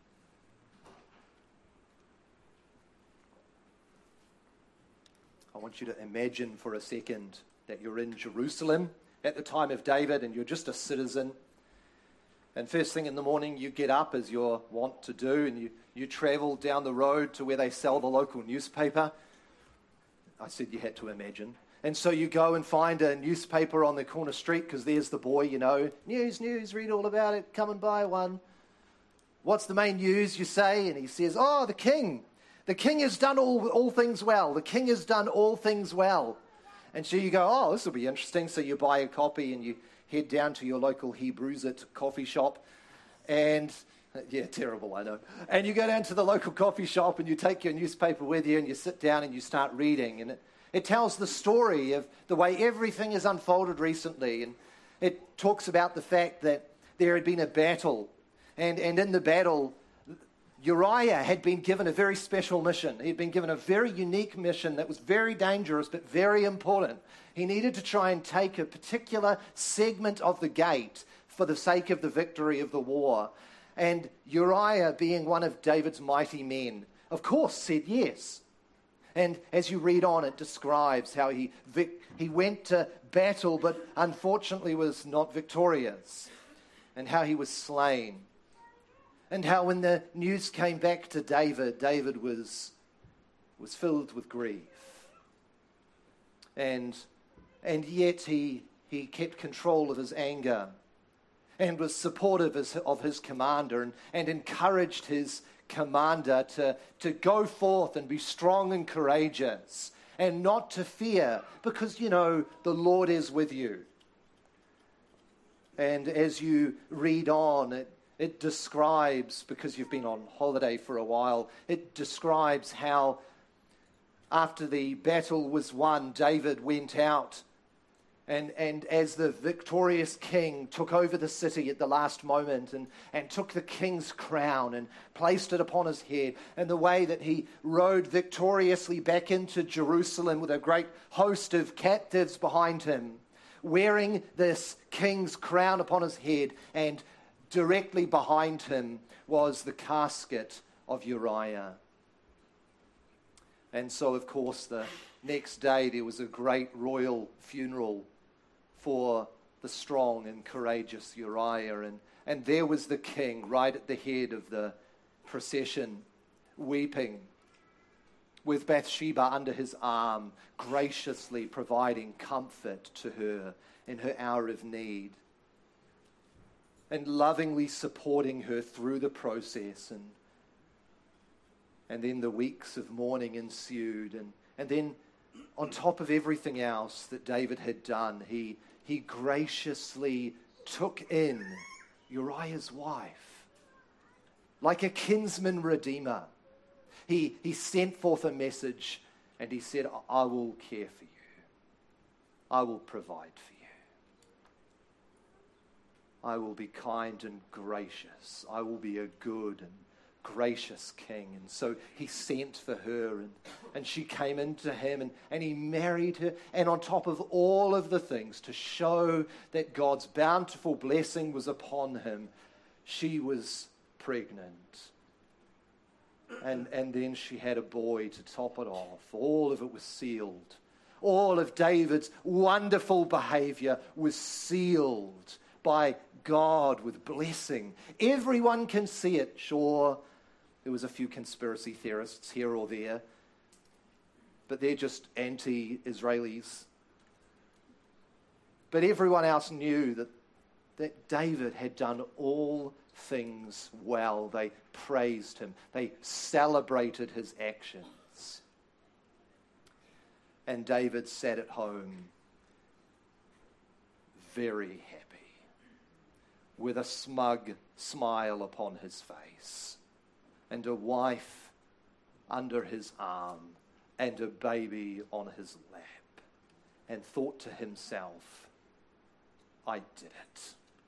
I want you to imagine for a second that you're in Jerusalem at the time of David and you're just a citizen. And first thing in the morning, you get up as you're wont to do, and you travel down the road to where they sell the local newspaper. I said you had to imagine. And so you go and find a newspaper on the corner street because there's the boy, you know. News, read all about it, come and buy one. What's the main news, you say? And he says, oh, the king. The king has done all things well. The king has done all things well. And so you go, oh, this will be interesting. So you buy a copy and you head down to your local Hebrews coffee shop. And, yeah, terrible, I know. And you go down to the local coffee shop and you take your newspaper with you and you sit down and you start reading. And it tells the story of the way everything has unfolded recently. And it talks about the fact that there had been a battle. And in the battle, Uriah had been given a very special mission. He had been given a very unique mission that was very dangerous but very important. He needed to try and take a particular segment of the gate for the sake of the victory of the war. And Uriah, being one of David's mighty men, of course said yes. And as you read on, it describes how he went to battle but unfortunately was not victorious, and how he was slain. And how when the news came back to David, David was filled with grief. And yet he kept control of his anger and was supportive of his commander and encouraged his commander to go forth and be strong and courageous and not to fear because, you know, the Lord is with you. And as you read on, it describes, because you've been on holiday for a while, it describes how after the battle was won, David went out and as the victorious king took over the city at the last moment and took the king's crown and placed it upon his head, and the way that he rode victoriously back into Jerusalem with a great host of captives behind him, wearing this king's crown upon his head, and directly behind him was the casket of Uriah. And so, of course, the next day there was a great royal funeral for the strong and courageous Uriah. And there was the king right at the head of the procession, weeping, with Bathsheba under his arm, graciously providing comfort to her in her hour of need, and lovingly supporting her through the process. And then the weeks of mourning ensued. And then on top of everything else that David had done, he graciously took in Uriah's wife. Like a kinsman redeemer, he sent forth a message and he said, I will care for you. I will provide for you. I will be kind and gracious. I will be a good and gracious king. And so he sent for her, and she came into him, and he married her. And on top of all of the things, to show that God's bountiful blessing was upon him, she was pregnant. And then she had a boy to top it off. All of it was sealed. All of David's wonderful behavior was sealed by God with blessing. Everyone can see it. Sure, there was a few conspiracy theorists here or there, but they're just anti-Israelis. But everyone else knew that David had done all things well. They praised him. They celebrated his actions. And David sat at home very happy, with a smug smile upon his face, and a wife under his arm, and a baby on his lap, and thought to himself, I did it.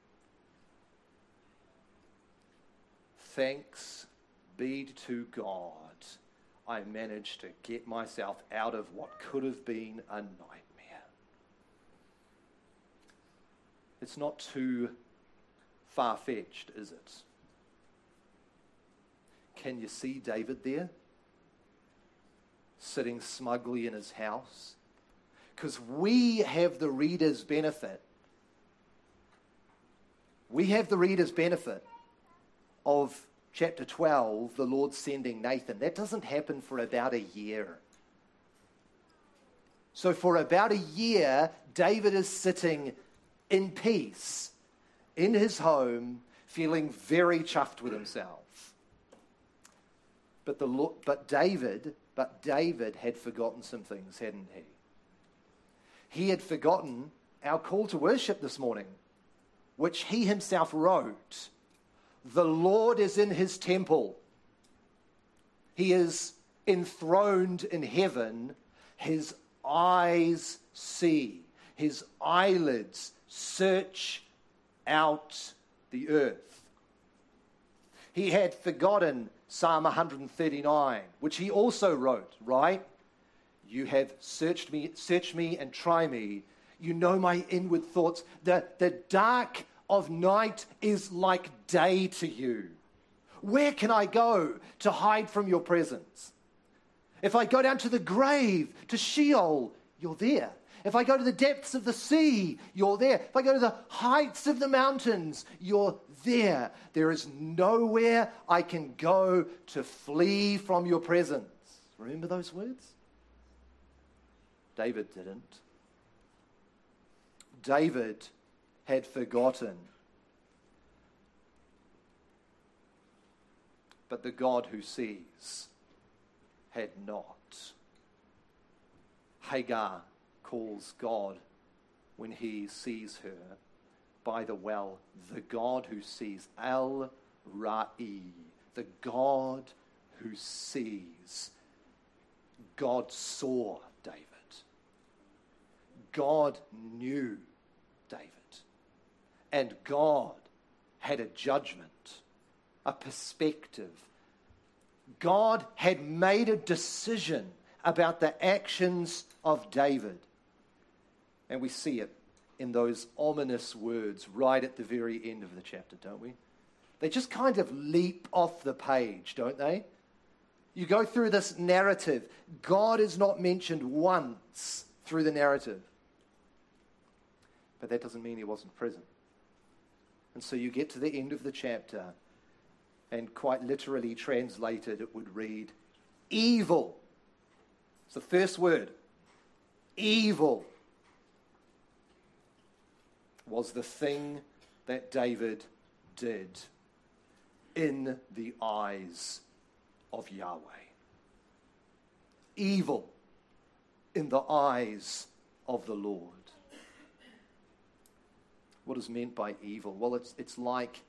Thanks be to God, I managed to get myself out of what could have been a nightmare. It's not too far-fetched, is it? Can you see David there? Sitting smugly in his house? Because we have the reader's benefit. We have the reader's benefit of chapter 12, the Lord sending Nathan. That doesn't happen for about a year. So for about a year, David is sitting in peace in his home, feeling very chuffed with himself. But David had forgotten some things, hadn't he? He had forgotten our call to worship this morning, which he himself wrote. The Lord is in his temple. He is enthroned in heaven. His eyes see. His eyelids search out the earth. He had forgotten Psalm 139, which he also wrote, right? You have searched me and try me. You know my inward thoughts. The dark of night is like day to you. Where can I go to hide from your presence? If I go down to the grave, to Sheol, you're there. If I go to the depths of the sea, you're there. If I go to the heights of the mountains, you're there. There is nowhere I can go to flee from your presence. Remember those words? David didn't. David had forgotten. But the God who sees had not. Hagar calls God, when he sees her by the well, the God who sees. El-Ra'i, the God who sees. God saw David. God knew David. And God had a judgment, a perspective. God had made a decision about the actions of David. And we see it in those ominous words right at the very end of the chapter, don't we? They just kind of leap off the page, don't they? You go through this narrative. God is not mentioned once through the narrative. But that doesn't mean he wasn't present. And so you get to the end of the chapter, and quite literally translated, it would read, evil. It's the first word. Evil was the thing that David did in the eyes of Yahweh. Evil in the eyes of the Lord. What is meant by evil? Well, it's like,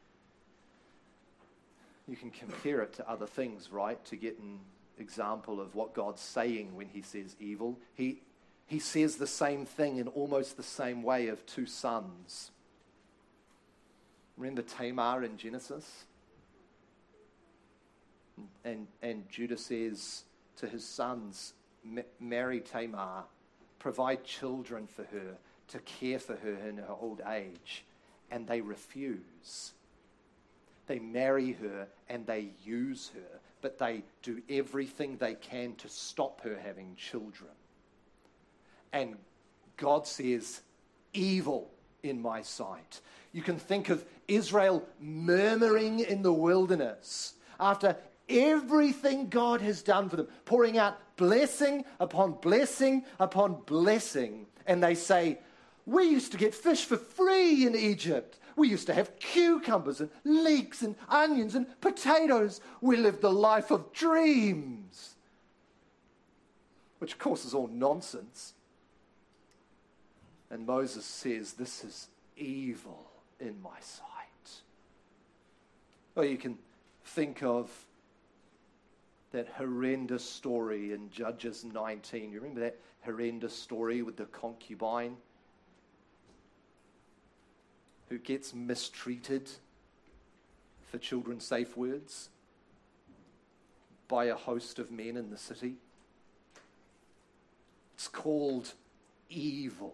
you can compare it to other things, right? To get an example of what God's saying when he says evil. He says the same thing in almost the same way of two sons. Remember Tamar in Genesis? And Judah says to his sons, marry Tamar, provide children for her, to care for her in her old age. And they refuse. They marry her and they use her. but they do everything they can to stop her having children. And God says, evil in my sight. You can think of Israel murmuring in the wilderness after everything God has done for them, pouring out blessing upon blessing upon blessing. And they say, we used to get fish for free in Egypt. We used to have cucumbers and leeks and onions and potatoes. We lived the life of dreams. Which, of course, is all nonsense. And Moses says, this is evil in my sight. Or you can think of that horrendous story in Judges 19. You remember that horrendous story with the concubine who gets mistreated, for children's safe words, by a host of men in the city? It's called evil.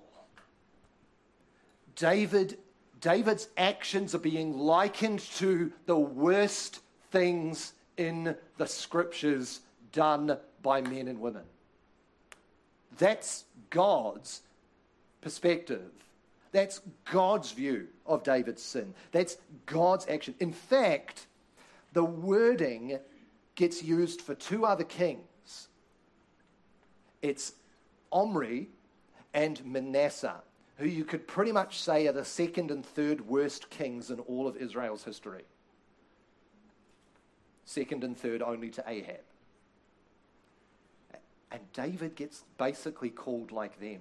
David's actions are being likened to the worst things in the scriptures done by men and women. That's God's perspective. That's God's view of David's sin. That's God's action. In fact, the wording gets used for two other kings. It's Omri and Manasseh, who you could pretty much say are the second and third worst kings in all of Israel's history. Second and third only to Ahab. And David gets basically called like them.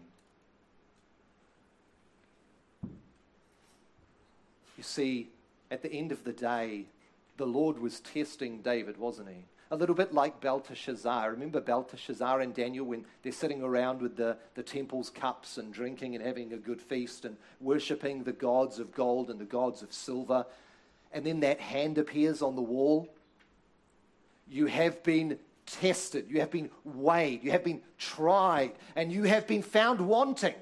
You see, at the end of the day, the Lord was testing David, wasn't he? A little bit like Belteshazzar. Remember Belteshazzar and Daniel when they're sitting around with the temple's cups and drinking and having a good feast and worshipping the gods of gold and the gods of silver. And then that hand appears on the wall. You have been tested. You have been weighed. You have been tried. And you have been found wanting.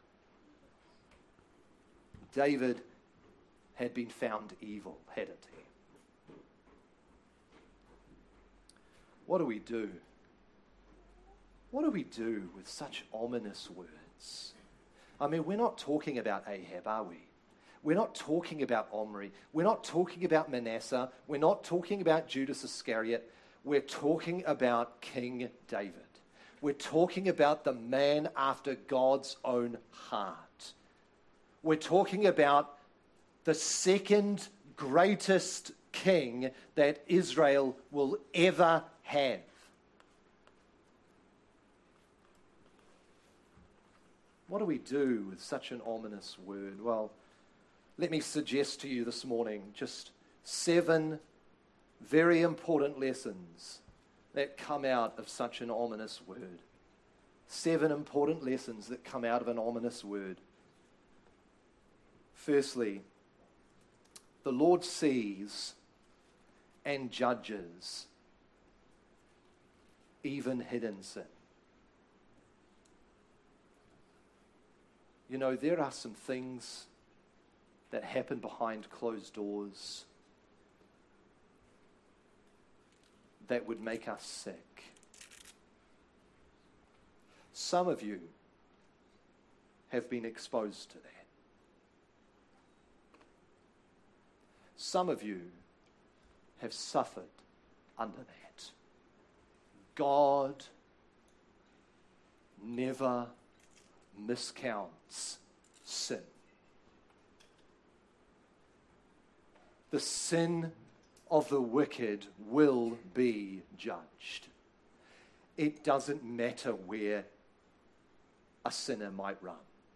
David had been found evil, hadn't he? What do we do? What do we do with such ominous words? I mean, we're not talking about Ahab, are we? We're not talking about Omri. We're not talking about Manasseh. We're not talking about Judas Iscariot. We're talking about King David. We're talking about the man after God's own heart. We're talking about the second greatest king that Israel will ever have. What do we do with such an ominous word? Well, let me suggest to you this morning just 7 very important lessons that come out of such an ominous word. 7 important lessons that come out of an ominous word. Firstly, the Lord sees and judges even hidden sin. You know, there are some things that happen behind closed doors that would make us sick. Some of you have been exposed to that. Some of you have suffered under that. God never miscounts sin. The sin of the wicked will be judged. It doesn't matter where a sinner might run.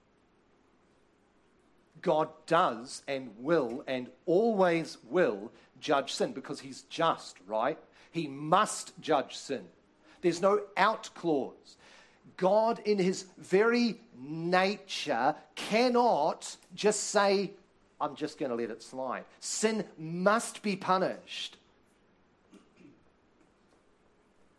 God does and will and always will judge sin because he's just, right? He must judge sin. There's no out clause. God in his very nature cannot just say, I'm just going to let it slide. Sin must be punished.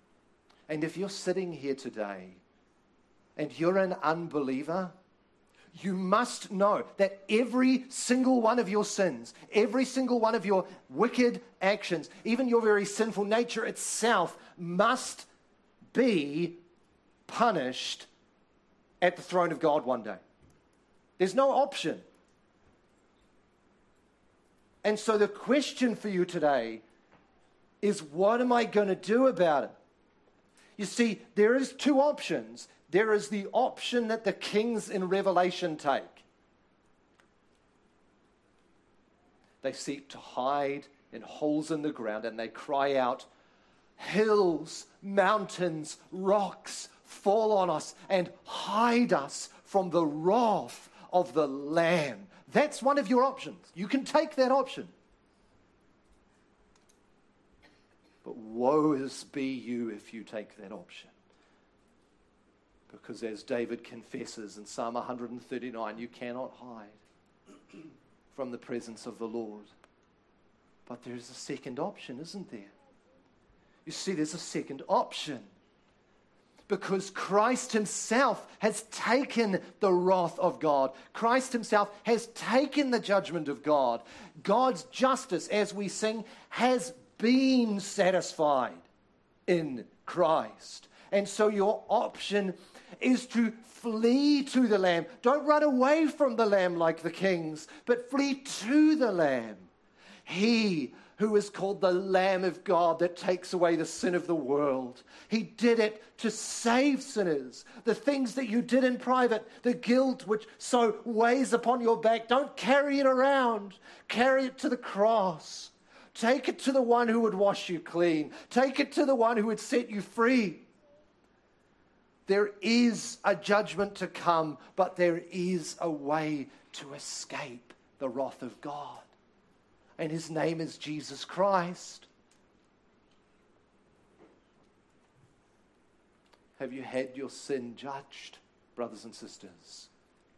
And if you're sitting here today and you're an unbeliever, you must know that every single one of your sins, every single one of your wicked actions, even your very sinful nature itself must be punished at the throne of God one day. There's no option. And so the question for you today is, what am I going to do about it? You see, there is two options. There is the option that the kings in Revelation take. They seek to hide in holes in the ground, and they cry out, hills, mountains, rocks, fall on us and hide us from the wrath of the Lamb. That's one of your options. You can take that option. But woe is be you if you take that option. Because as David confesses in Psalm 139, you cannot hide from the presence of the Lord. But there is a second option, isn't there? You see, there's a second option. Because Christ himself has taken the wrath of God. Christ himself has taken the judgment of God. God's justice, as we sing, has been satisfied in Christ. And so your option is to flee to the Lamb. Don't run away from the Lamb like the kings, but flee to the Lamb. He who is called the Lamb of God that takes away the sin of the world. He did it to save sinners. The things that you did in private, the guilt which so weighs upon your back, don't carry it around. Carry it to the cross. Take it to the one who would wash you clean. Take it to the one who would set you free. There is a judgment to come, but there is a way to escape the wrath of God. And his name is Jesus Christ. Have you had your sin judged, brothers and sisters?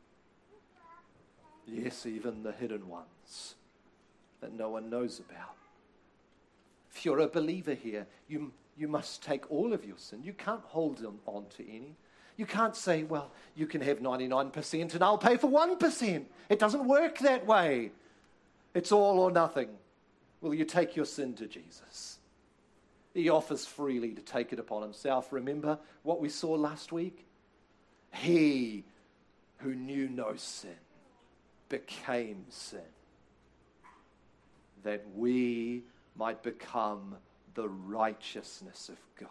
Yes, even the hidden ones that no one knows about. If you're a believer here, you must take all of your sin. You can't hold on to any. You can't say, well, you can have 99% and I'll pay for 1%. It doesn't work that way. It's all or nothing. Will you take your sin to Jesus? He offers freely to take it upon himself. Remember what we saw last week? He who knew no sin became sin, that we might become the righteousness of God.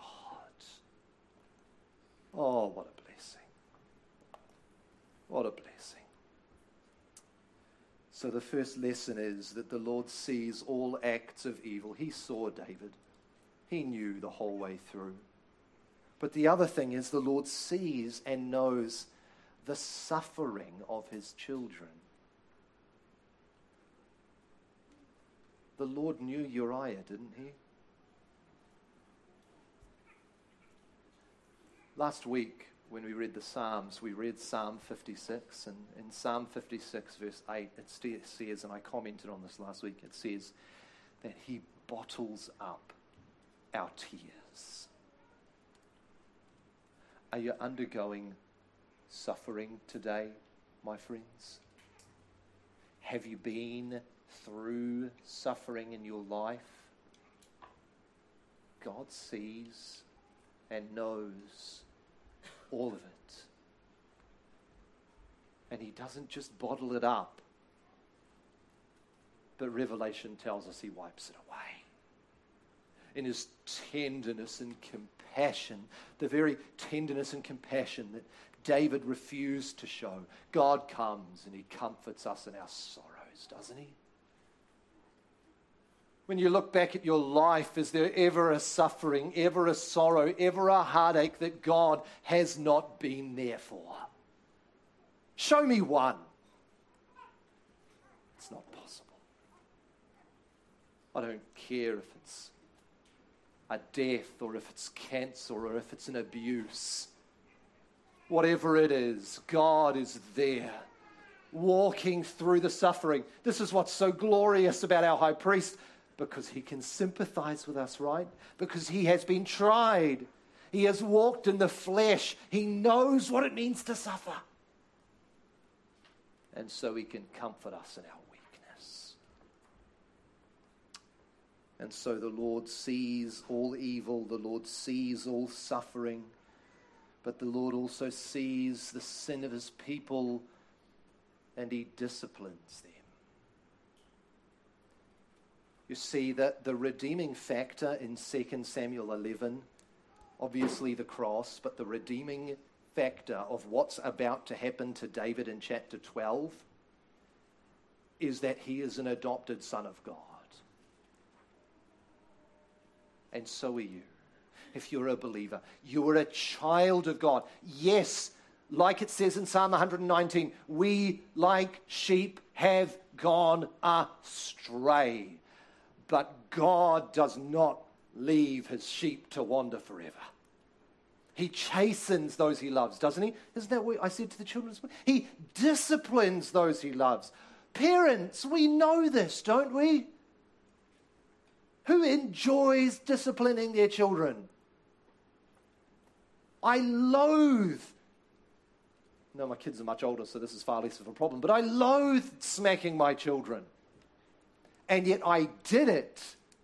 Oh, what a blessing. What a blessing. So the first lesson is that the Lord sees all acts of evil. He saw David. He knew the whole way through. But the other thing is the Lord sees and knows the suffering of his children. The Lord knew Uriah, didn't he? Last week, when we read the Psalms, we read Psalm 56. And in Psalm 56, verse 8, it says, and I commented on this last week, it says that he bottles up our tears. Are you undergoing suffering today, my friends? Have you been through suffering in your life? God sees and knows all of it. And he doesn't just bottle it up, but Revelation tells us he wipes it away. In his tenderness and compassion, the very tenderness and compassion that David refused to show, God comes and he comforts us in our sorrows, doesn't he? When you look back at your life, is there ever a suffering, ever a sorrow, ever a heartache that God has not been there for? Show me one. It's not possible. I don't care if it's a death or if it's cancer or if it's an abuse. Whatever it is, God is there, walking through the suffering. This is what's so glorious about our high priest, because he can sympathize with us, right? Because he has been tried. He has walked in the flesh. He knows what it means to suffer. and so he can comfort us in our weakness. And so the Lord sees all evil, the Lord sees all suffering, but the Lord also sees the sin of his people, and he disciplines them. You see that the redeeming factor in 2 Samuel 11, obviously the cross, but the redeeming factor of what's about to happen to David in chapter 12 is that he is an adopted son of God. And so are you. If you're a believer, you are a child of God. Yes, like it says in Psalm 119, we like sheep have gone astray. But God does not leave his sheep to wander forever. He chastens those he loves, doesn't he? Isn't that what I said to the children this morning? He disciplines those he loves. Parents, we know this, don't we? Who enjoys disciplining their children? I loathe. No, my kids are much older, so this is far less of a problem. But I loathe smacking my children. And yet I did it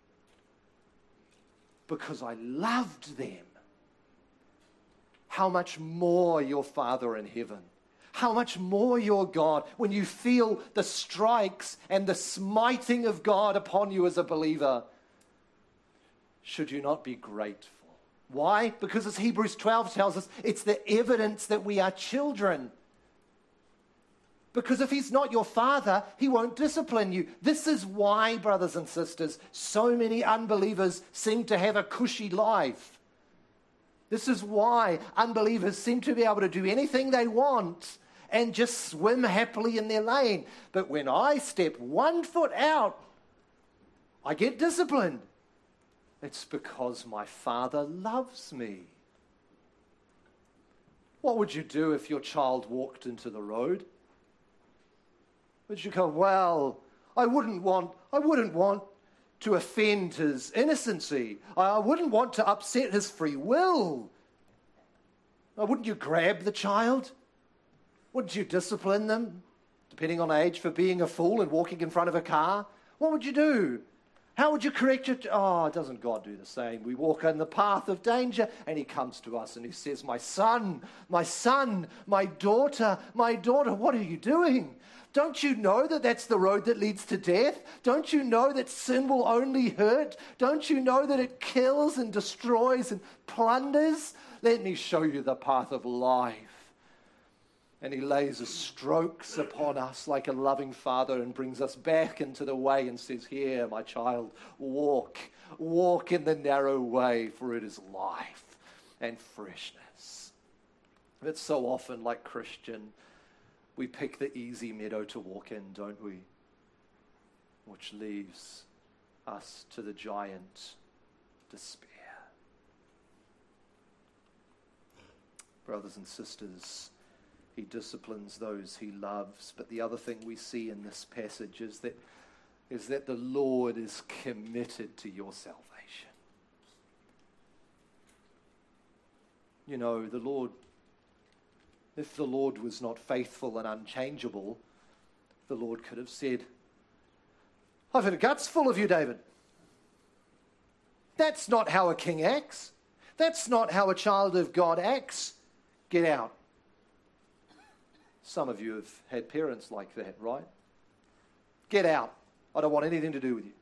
because I loved them. How much more your Father in heaven? How much more your God, when you feel the strikes and the smiting of God upon you as a believer, should you not be grateful? Why? Because as Hebrews 12 tells us, it's the evidence that we are children. Because if he's not your father, he won't discipline you. This is why, brothers and sisters, so many unbelievers seem to have a cushy life. This is why unbelievers seem to be able to do anything they want and just swim happily in their lane. But when I step 1 foot out, I get disciplined. It's because my Father loves me. What would you do if your child walked into the road? Would you go, well, I wouldn't want to offend his innocency. I wouldn't want to upset his free will. Wouldn't you grab the child? Wouldn't you discipline them, depending on age, for being a fool and walking in front of a car? What would you do? How would you correct your... Oh, doesn't God do the same? We walk in the path of danger, and he comes to us and he says, my son, my daughter, what are you doing? Don't you know that that's the road that leads to death? Don't you know that sin will only hurt? Don't you know that it kills and destroys and plunders? Let me show you the path of life. And he lays his strokes upon us like a loving father and brings us back into the way and says, here, my child, walk in the narrow way, for it is life and freshness. It's so often, like Christian, we pick the easy meadow to walk in, don't we? Which leaves us to the giant despair. Brothers and sisters, he disciplines those he loves. But the other thing we see in this passage is that the Lord is committed to your salvation. You know, if the Lord was not faithful and unchangeable, the Lord could have said, I've had a guts full of you, David. That's not how a king acts. That's not how a child of God acts. Get out. Some of you have had parents like that, right? Get out. I don't want anything to do with you.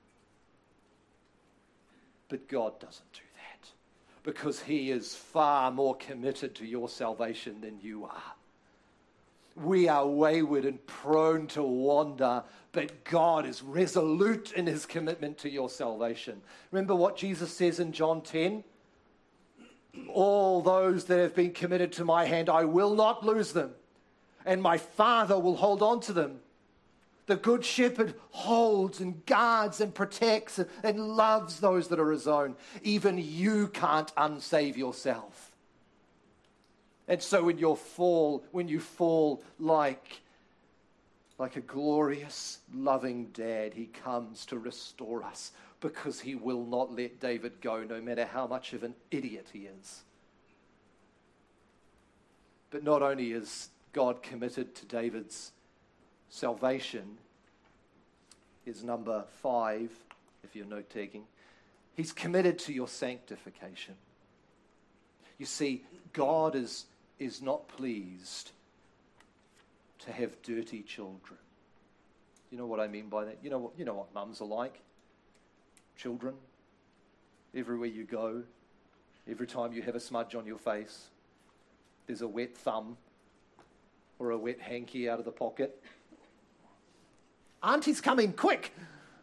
But God doesn't do that, because he is far more committed to your salvation than you are. We are wayward and prone to wander, but God is resolute in his commitment to your salvation. Remember what Jesus says in John 10? All those that have been committed to my hand, I will not lose them, and my Father will hold on to them. The good shepherd holds and guards and protects and loves those that are his own. Even you can't unsave yourself. And so when you fall like a glorious, loving dad, he comes to restore us, because he will not let David go, no matter how much of an idiot he is. But not only is God committed to David's Salvation is number 5, if you're note-taking. He's committed to your sanctification. You see, God is not pleased to have dirty children. You know what I mean by that? You know what mums are like? Children. Everywhere you go, every time you have a smudge on your face, there's a wet thumb or a wet hanky out of the pocket. Auntie's coming, quick!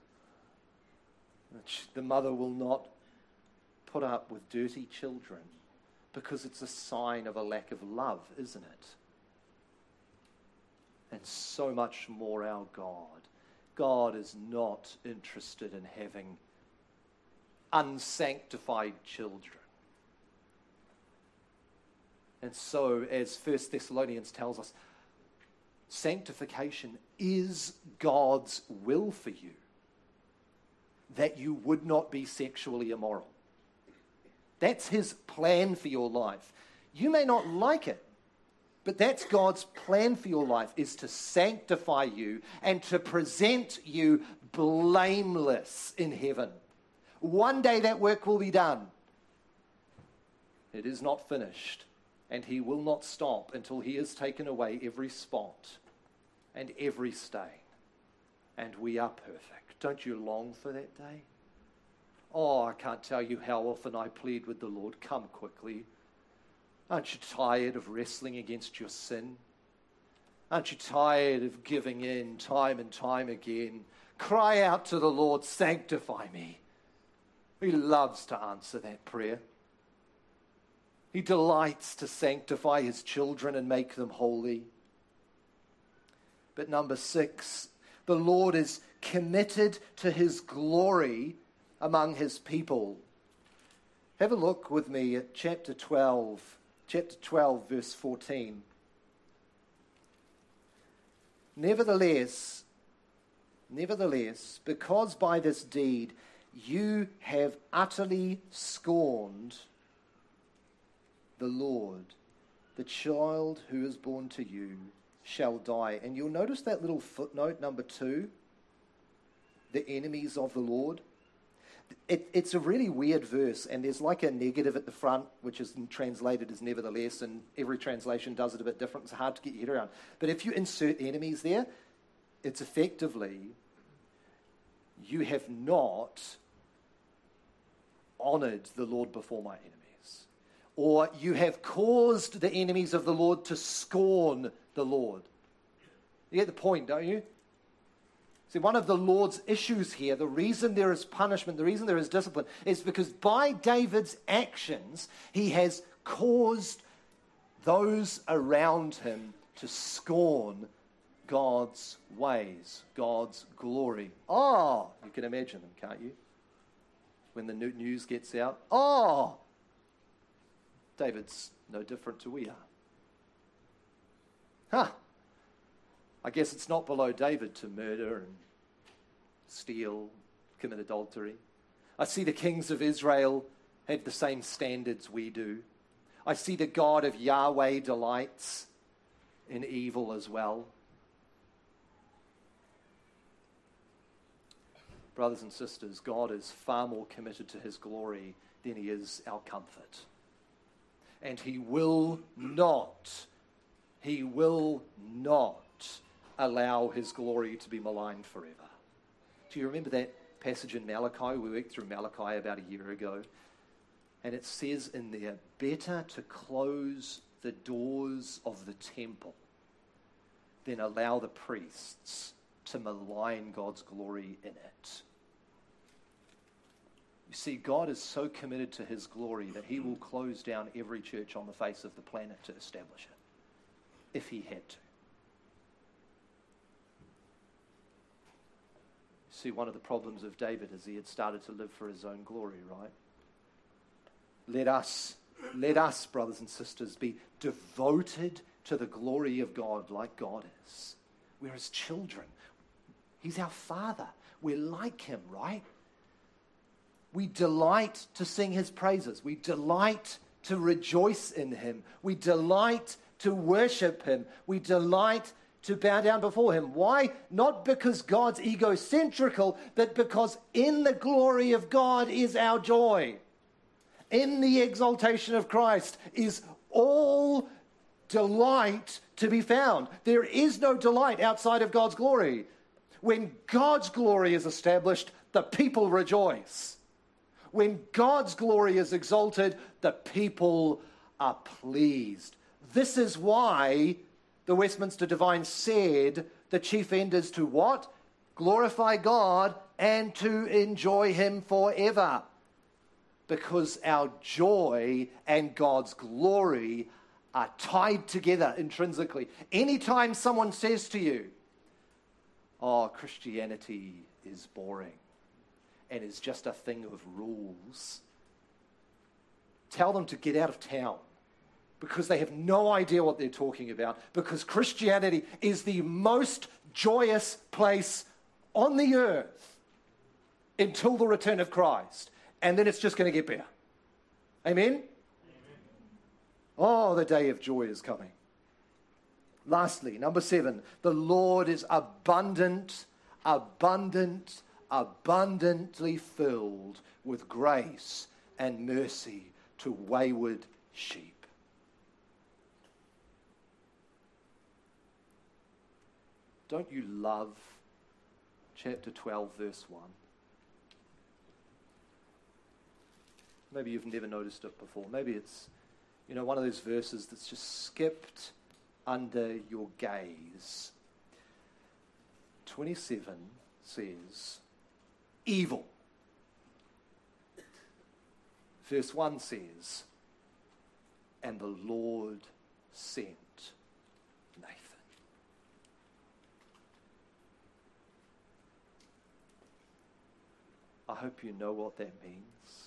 The mother will not put up with dirty children because it's a sign of a lack of love, isn't it? And so much more our God. God is not interested in having unsanctified children. And so, as 1 Thessalonians tells us, sanctification is God's will for you, that you would not be sexually immoral. That's his plan for your life. You may not like it, but that's God's plan for your life, is to sanctify you and to present you blameless in heaven. One day that work will be done. It is not finished, and he will not stop until he has taken away every spot and every stain, and we are perfect. Don't you long for that day? Oh, I can't tell you how often I plead with the Lord, come quickly. Aren't you tired of wrestling against your sin? Aren't you tired of giving in time and time again? Cry out to the Lord, sanctify me. He loves to answer that prayer. He delights to sanctify his children and make them holy. But number 6, the Lord is committed to his glory among his people. Have a look with me at chapter 12, verse 14. Nevertheless, because by this deed you have utterly scorned the Lord, the child who is born to you shall die. And you'll notice that little footnote, number 2, the enemies of the Lord. It's a really weird verse, and there's like a negative at the front, which is translated as nevertheless, and every translation does it a bit different. It's hard to get your head around. But if you insert enemies there, it's effectively, you have not honored the Lord before my enemies. Or you have caused the enemies of the Lord to scorn the Lord. You get the point, don't you? See, one of the Lord's issues here, the reason there is punishment, the reason there is discipline, is because by David's actions, he has caused those around him to scorn God's ways, God's glory. Oh, you can imagine them, can't you? When the news gets out, oh, David's no different to we are. I guess it's not below David to murder and steal, commit adultery. I see the kings of Israel have the same standards we do. I see the God of Yahweh delights in evil as well. Brothers and sisters, God is far more committed to his glory than he is our comfort. And he will not allow his glory to be maligned forever. Do you remember that passage in Malachi? We worked through Malachi about a year ago. And it says in there, better to close the doors of the temple than allow the priests to malign God's glory in it. You see, God is so committed to his glory that he will close down every church on the face of the planet to establish it, if he had to. See, one of the problems of David is he had started to live for his own glory, right? Let us, brothers and sisters, be devoted to the glory of God like God is. We're his children. He's our Father. We're like him, right? We delight to sing his praises. We delight to rejoice in him. We delight to worship him. We delight to bow down before him. Why? Not because God's egocentrical, but because in the glory of God is our joy. In the exaltation of Christ is all delight to be found. There is no delight outside of God's glory. When God's glory is established, the people rejoice. When God's glory is exalted, the people are pleased. This is why the Westminster Divine said the chief end is to what? Glorify God and to enjoy him forever. Because our joy and God's glory are tied together intrinsically. Anytime someone says to you, oh, Christianity is boring and is just a thing of rules, tell them to get out of town, because they have no idea what they're talking about, because Christianity is the most joyous place on the earth until the return of Christ. And then it's just going to get better. Amen? Amen? Oh, the day of joy is coming. Lastly, number 7, the Lord is abundantly filled with grace and mercy to wayward sheep. Don't you love chapter 12, verse 1? Maybe you've never noticed it before. Maybe it's, one of those verses that's just skipped under your gaze. 27 says, evil. Verse 1 says, and the Lord sent Nathan. I hope you know what that means.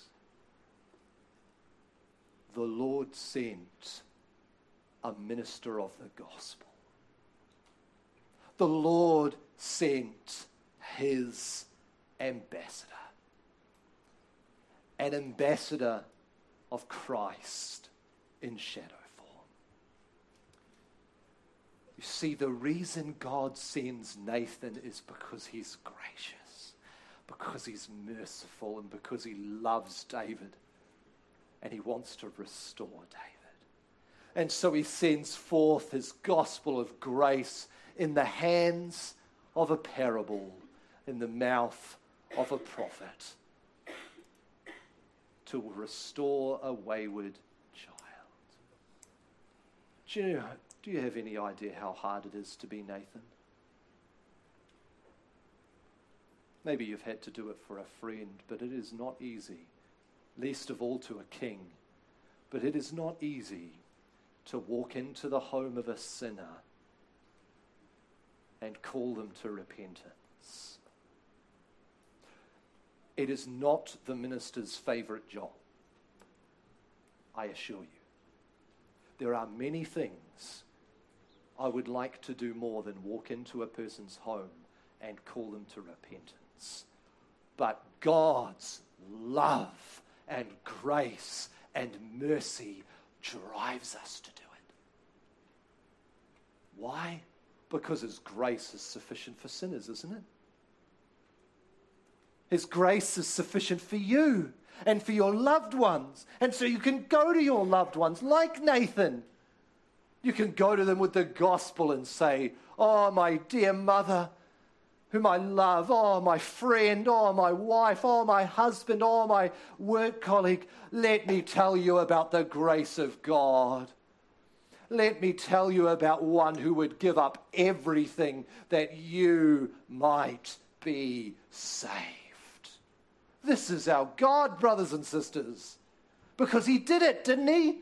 The Lord sent a minister of the gospel. The Lord sent his ambassador. An ambassador of Christ in shadow form. You see, the reason God sends Nathan is because he's gracious, because he's merciful, and because he loves David. And he wants to restore David. And so he sends forth his gospel of grace in the hands of a parable, in the mouth of a prophet, to restore a wayward child. Do you have any idea how hard it is to be Nathan? Maybe you've had to do it for a friend, but it is not easy. Least of all to a king. But it is not easy to walk into the home of a sinner and call them to repentance. It is not the minister's favorite job, I assure you. There are many things I would like to do more than walk into a person's home and call them to repentance. But God's love and grace and mercy drives us to do it. Why? Because his grace is sufficient for sinners, isn't it? His grace is sufficient for you and for your loved ones. And so you can go to your loved ones like Nathan. You can go to them with the gospel and say, oh, my dear mother, whom I love, oh, my friend, oh, my wife, oh, my husband, oh, my work colleague, let me tell you about the grace of God. Let me tell you about one who would give up everything that you might be saved. This is our God, brothers and sisters, because he did it, didn't he?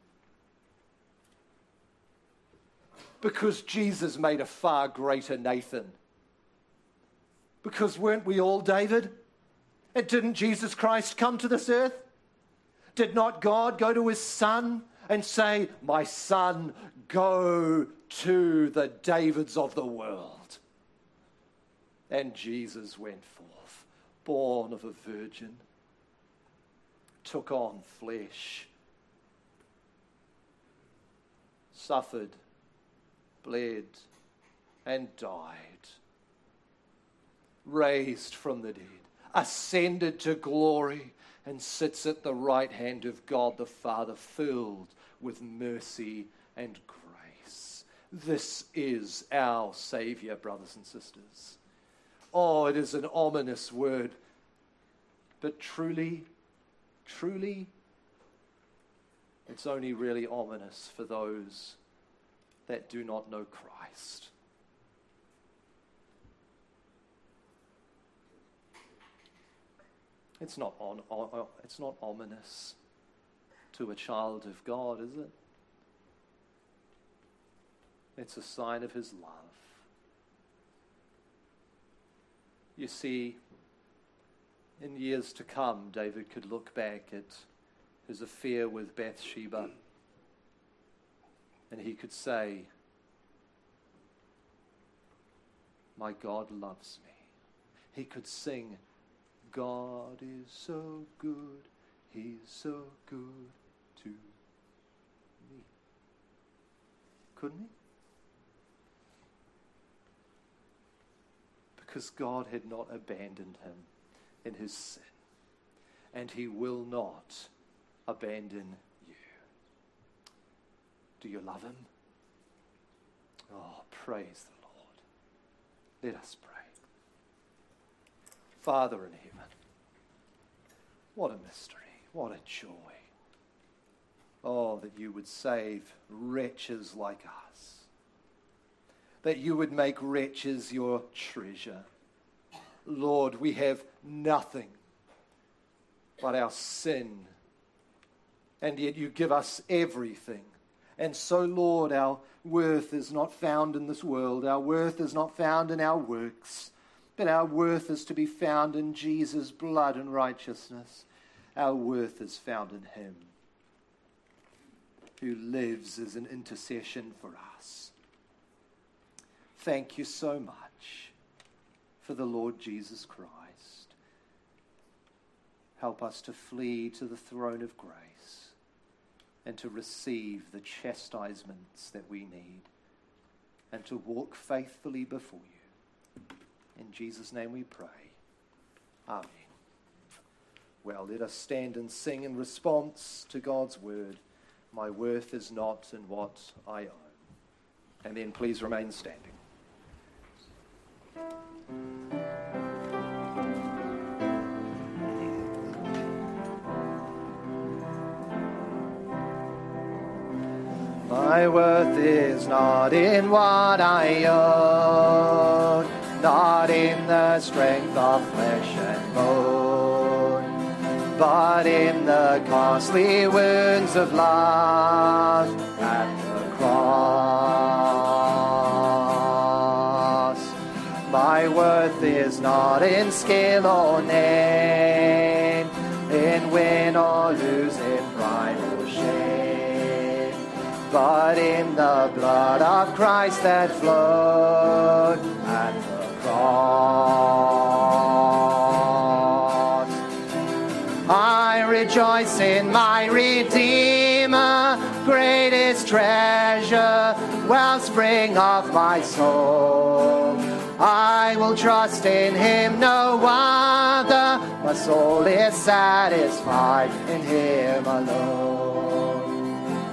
Because Jesus made a far greater Nathan. Because weren't we all David? And didn't Jesus Christ come to this earth? Did not God go to his son and say, my son, go to the Davids of the world? And Jesus went forth, born of a virgin, took on flesh, suffered, bled, and died, raised from the dead, ascended to glory, and sits at the right hand of God the Father, filled with mercy and grace. This is our Savior, brothers and sisters. Oh, it is an ominous word, but truly, it's only really ominous for those that do not know Christ. It's not ominous to a child of God, is it? It's a sign of his love. You see, in years to come, David could look back at his affair with Bathsheba, and he could say, my God loves me. He could sing, God is so good, he's so good to me. Couldn't he? Because God had not abandoned him in his sin, and he will not abandon you. Do you love him? Oh, praise the Lord. Let us pray. Father in heaven, what a mystery, what a joy. Oh, that you would save wretches like us, that you would make wretches your treasure. Lord, we have nothing but our sin, and yet you give us everything. And so, Lord, our worth is not found in this world. Our worth is not found in our works, but our worth is to be found in Jesus' blood and righteousness. Our worth is found in him who lives as an intercession for us. Thank you so much for the Lord Jesus Christ. Help us to flee to the throne of grace and to receive the chastisements that we need and to walk faithfully before you. In Jesus' name we pray. Amen. Well, let us stand and sing in response to God's word. My worth is not in what I own. And then please remain standing. My worth is not in what I own, not in the strength of flesh and bone, but in the costly wounds of love at the cross. My worth is not in skill or name, in win or lose, in pride or shame, but in the blood of Christ that flowed at the cross. I rejoice in my Redeemer, greatest treasure, wellspring of my soul. I will trust in him, no other. My soul is satisfied in him alone.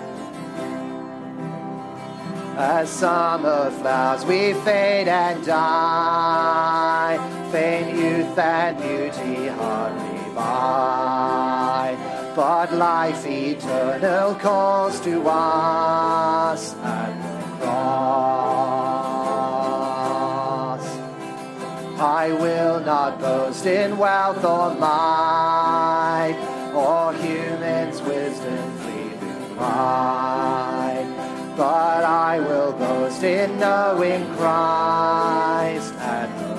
As summer flowers we fade and die, faint youth and beauty hurry by, but life eternal calls to us at the cross. I will not boast in wealth or might, or human's wisdom fleeting pride, but I will boast in knowing Christ at the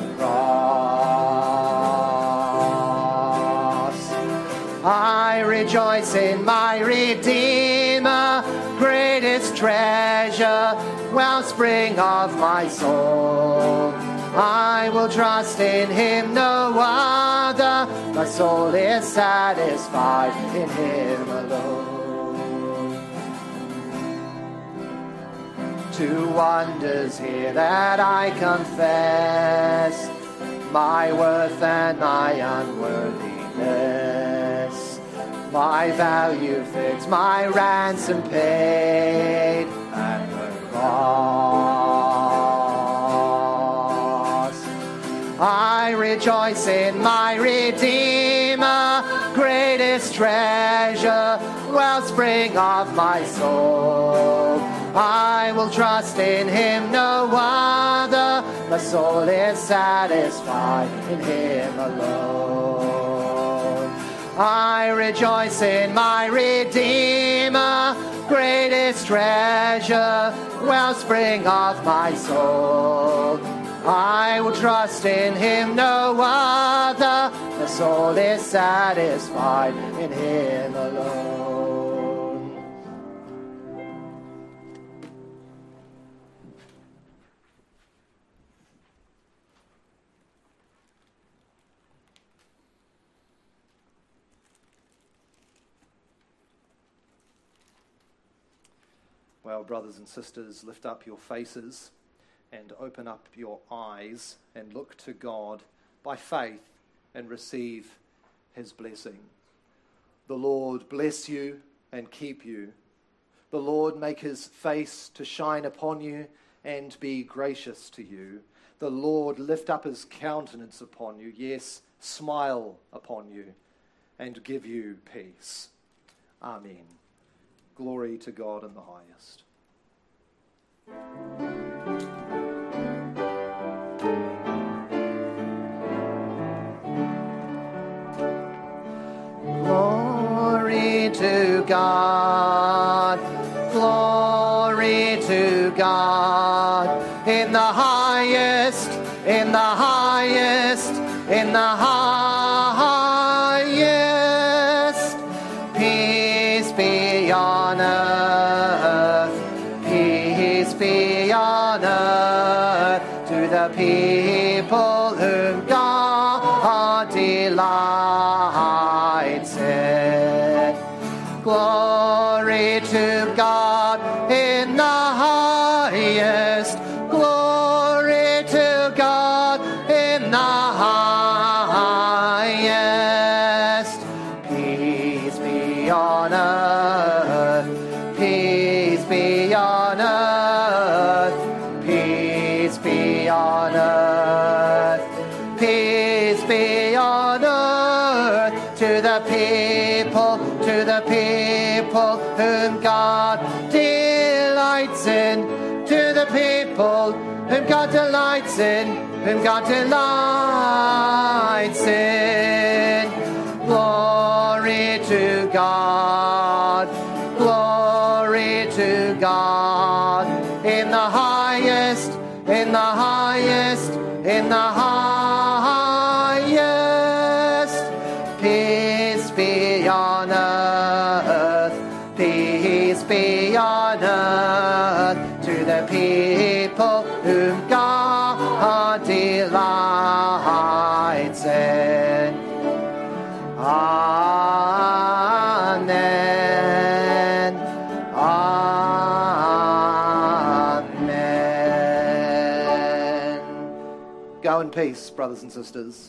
cross. I rejoice in my Redeemer, greatest treasure, wellspring of my soul. I will trust in him, no other. My soul is satisfied in him alone. to wonders here that I confess my worth and my unworthiness, my value fixed, my ransom paid at the cross. I rejoice in my Redeemer, greatest treasure, wellspring of my soul. I will trust in him, no other. My soul is satisfied in him alone. I rejoice in my Redeemer, greatest treasure, wellspring of my soul. I will trust in him, no other. My soul is satisfied in him alone. Well, brothers and sisters, lift up your faces and open up your eyes and look to God by faith and receive his blessing. The Lord bless you and keep you. The Lord make his face to shine upon you and be gracious to you. The Lord lift up his countenance upon you, yes, smile upon you and give you peace. Amen. Glory to God in the highest. Glory to God, glory to God, in the highest, in the highest, in the highest. Peace be on earth, peace be on earth, to the people whom God delights in. Glory to God in the highest, glory to God in the highest. Peace be on earth, peace be on earth, peace be on earth, peace be on earth, to the people whom God delights in, to the people whom God delights in, whom God delights in. Glory to God, glory to God, in the highest, in the highest, in the highest. Peace be on earth, peace be on earth, to the people whom God delights in. Amen. Amen. Go in peace, brothers and sisters.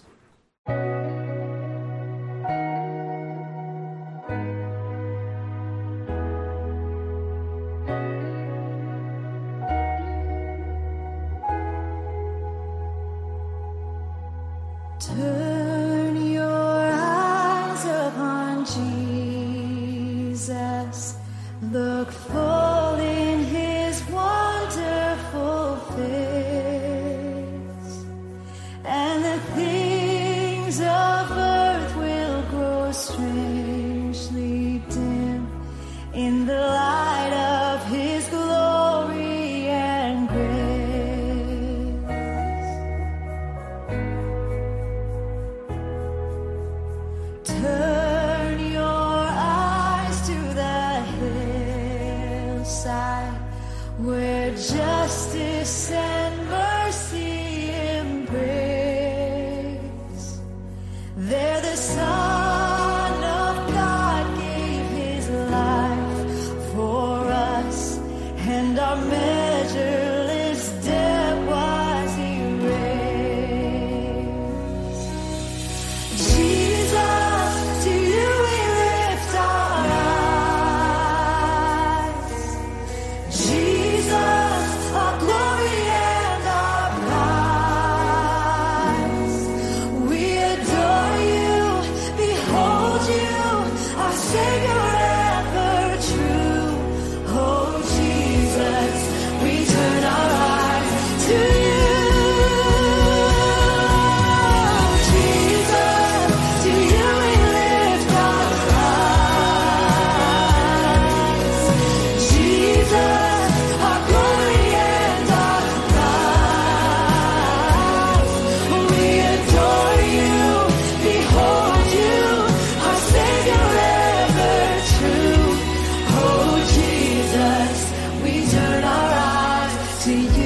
Turn your eyes upon Jesus. Look full in his wonderful face, and the things of earth will grow strangely dim in the light of his glory and grace. Turn your eyes to the hillside where justice and mercy embrace. There the Son of God gave his life for us, and our measure to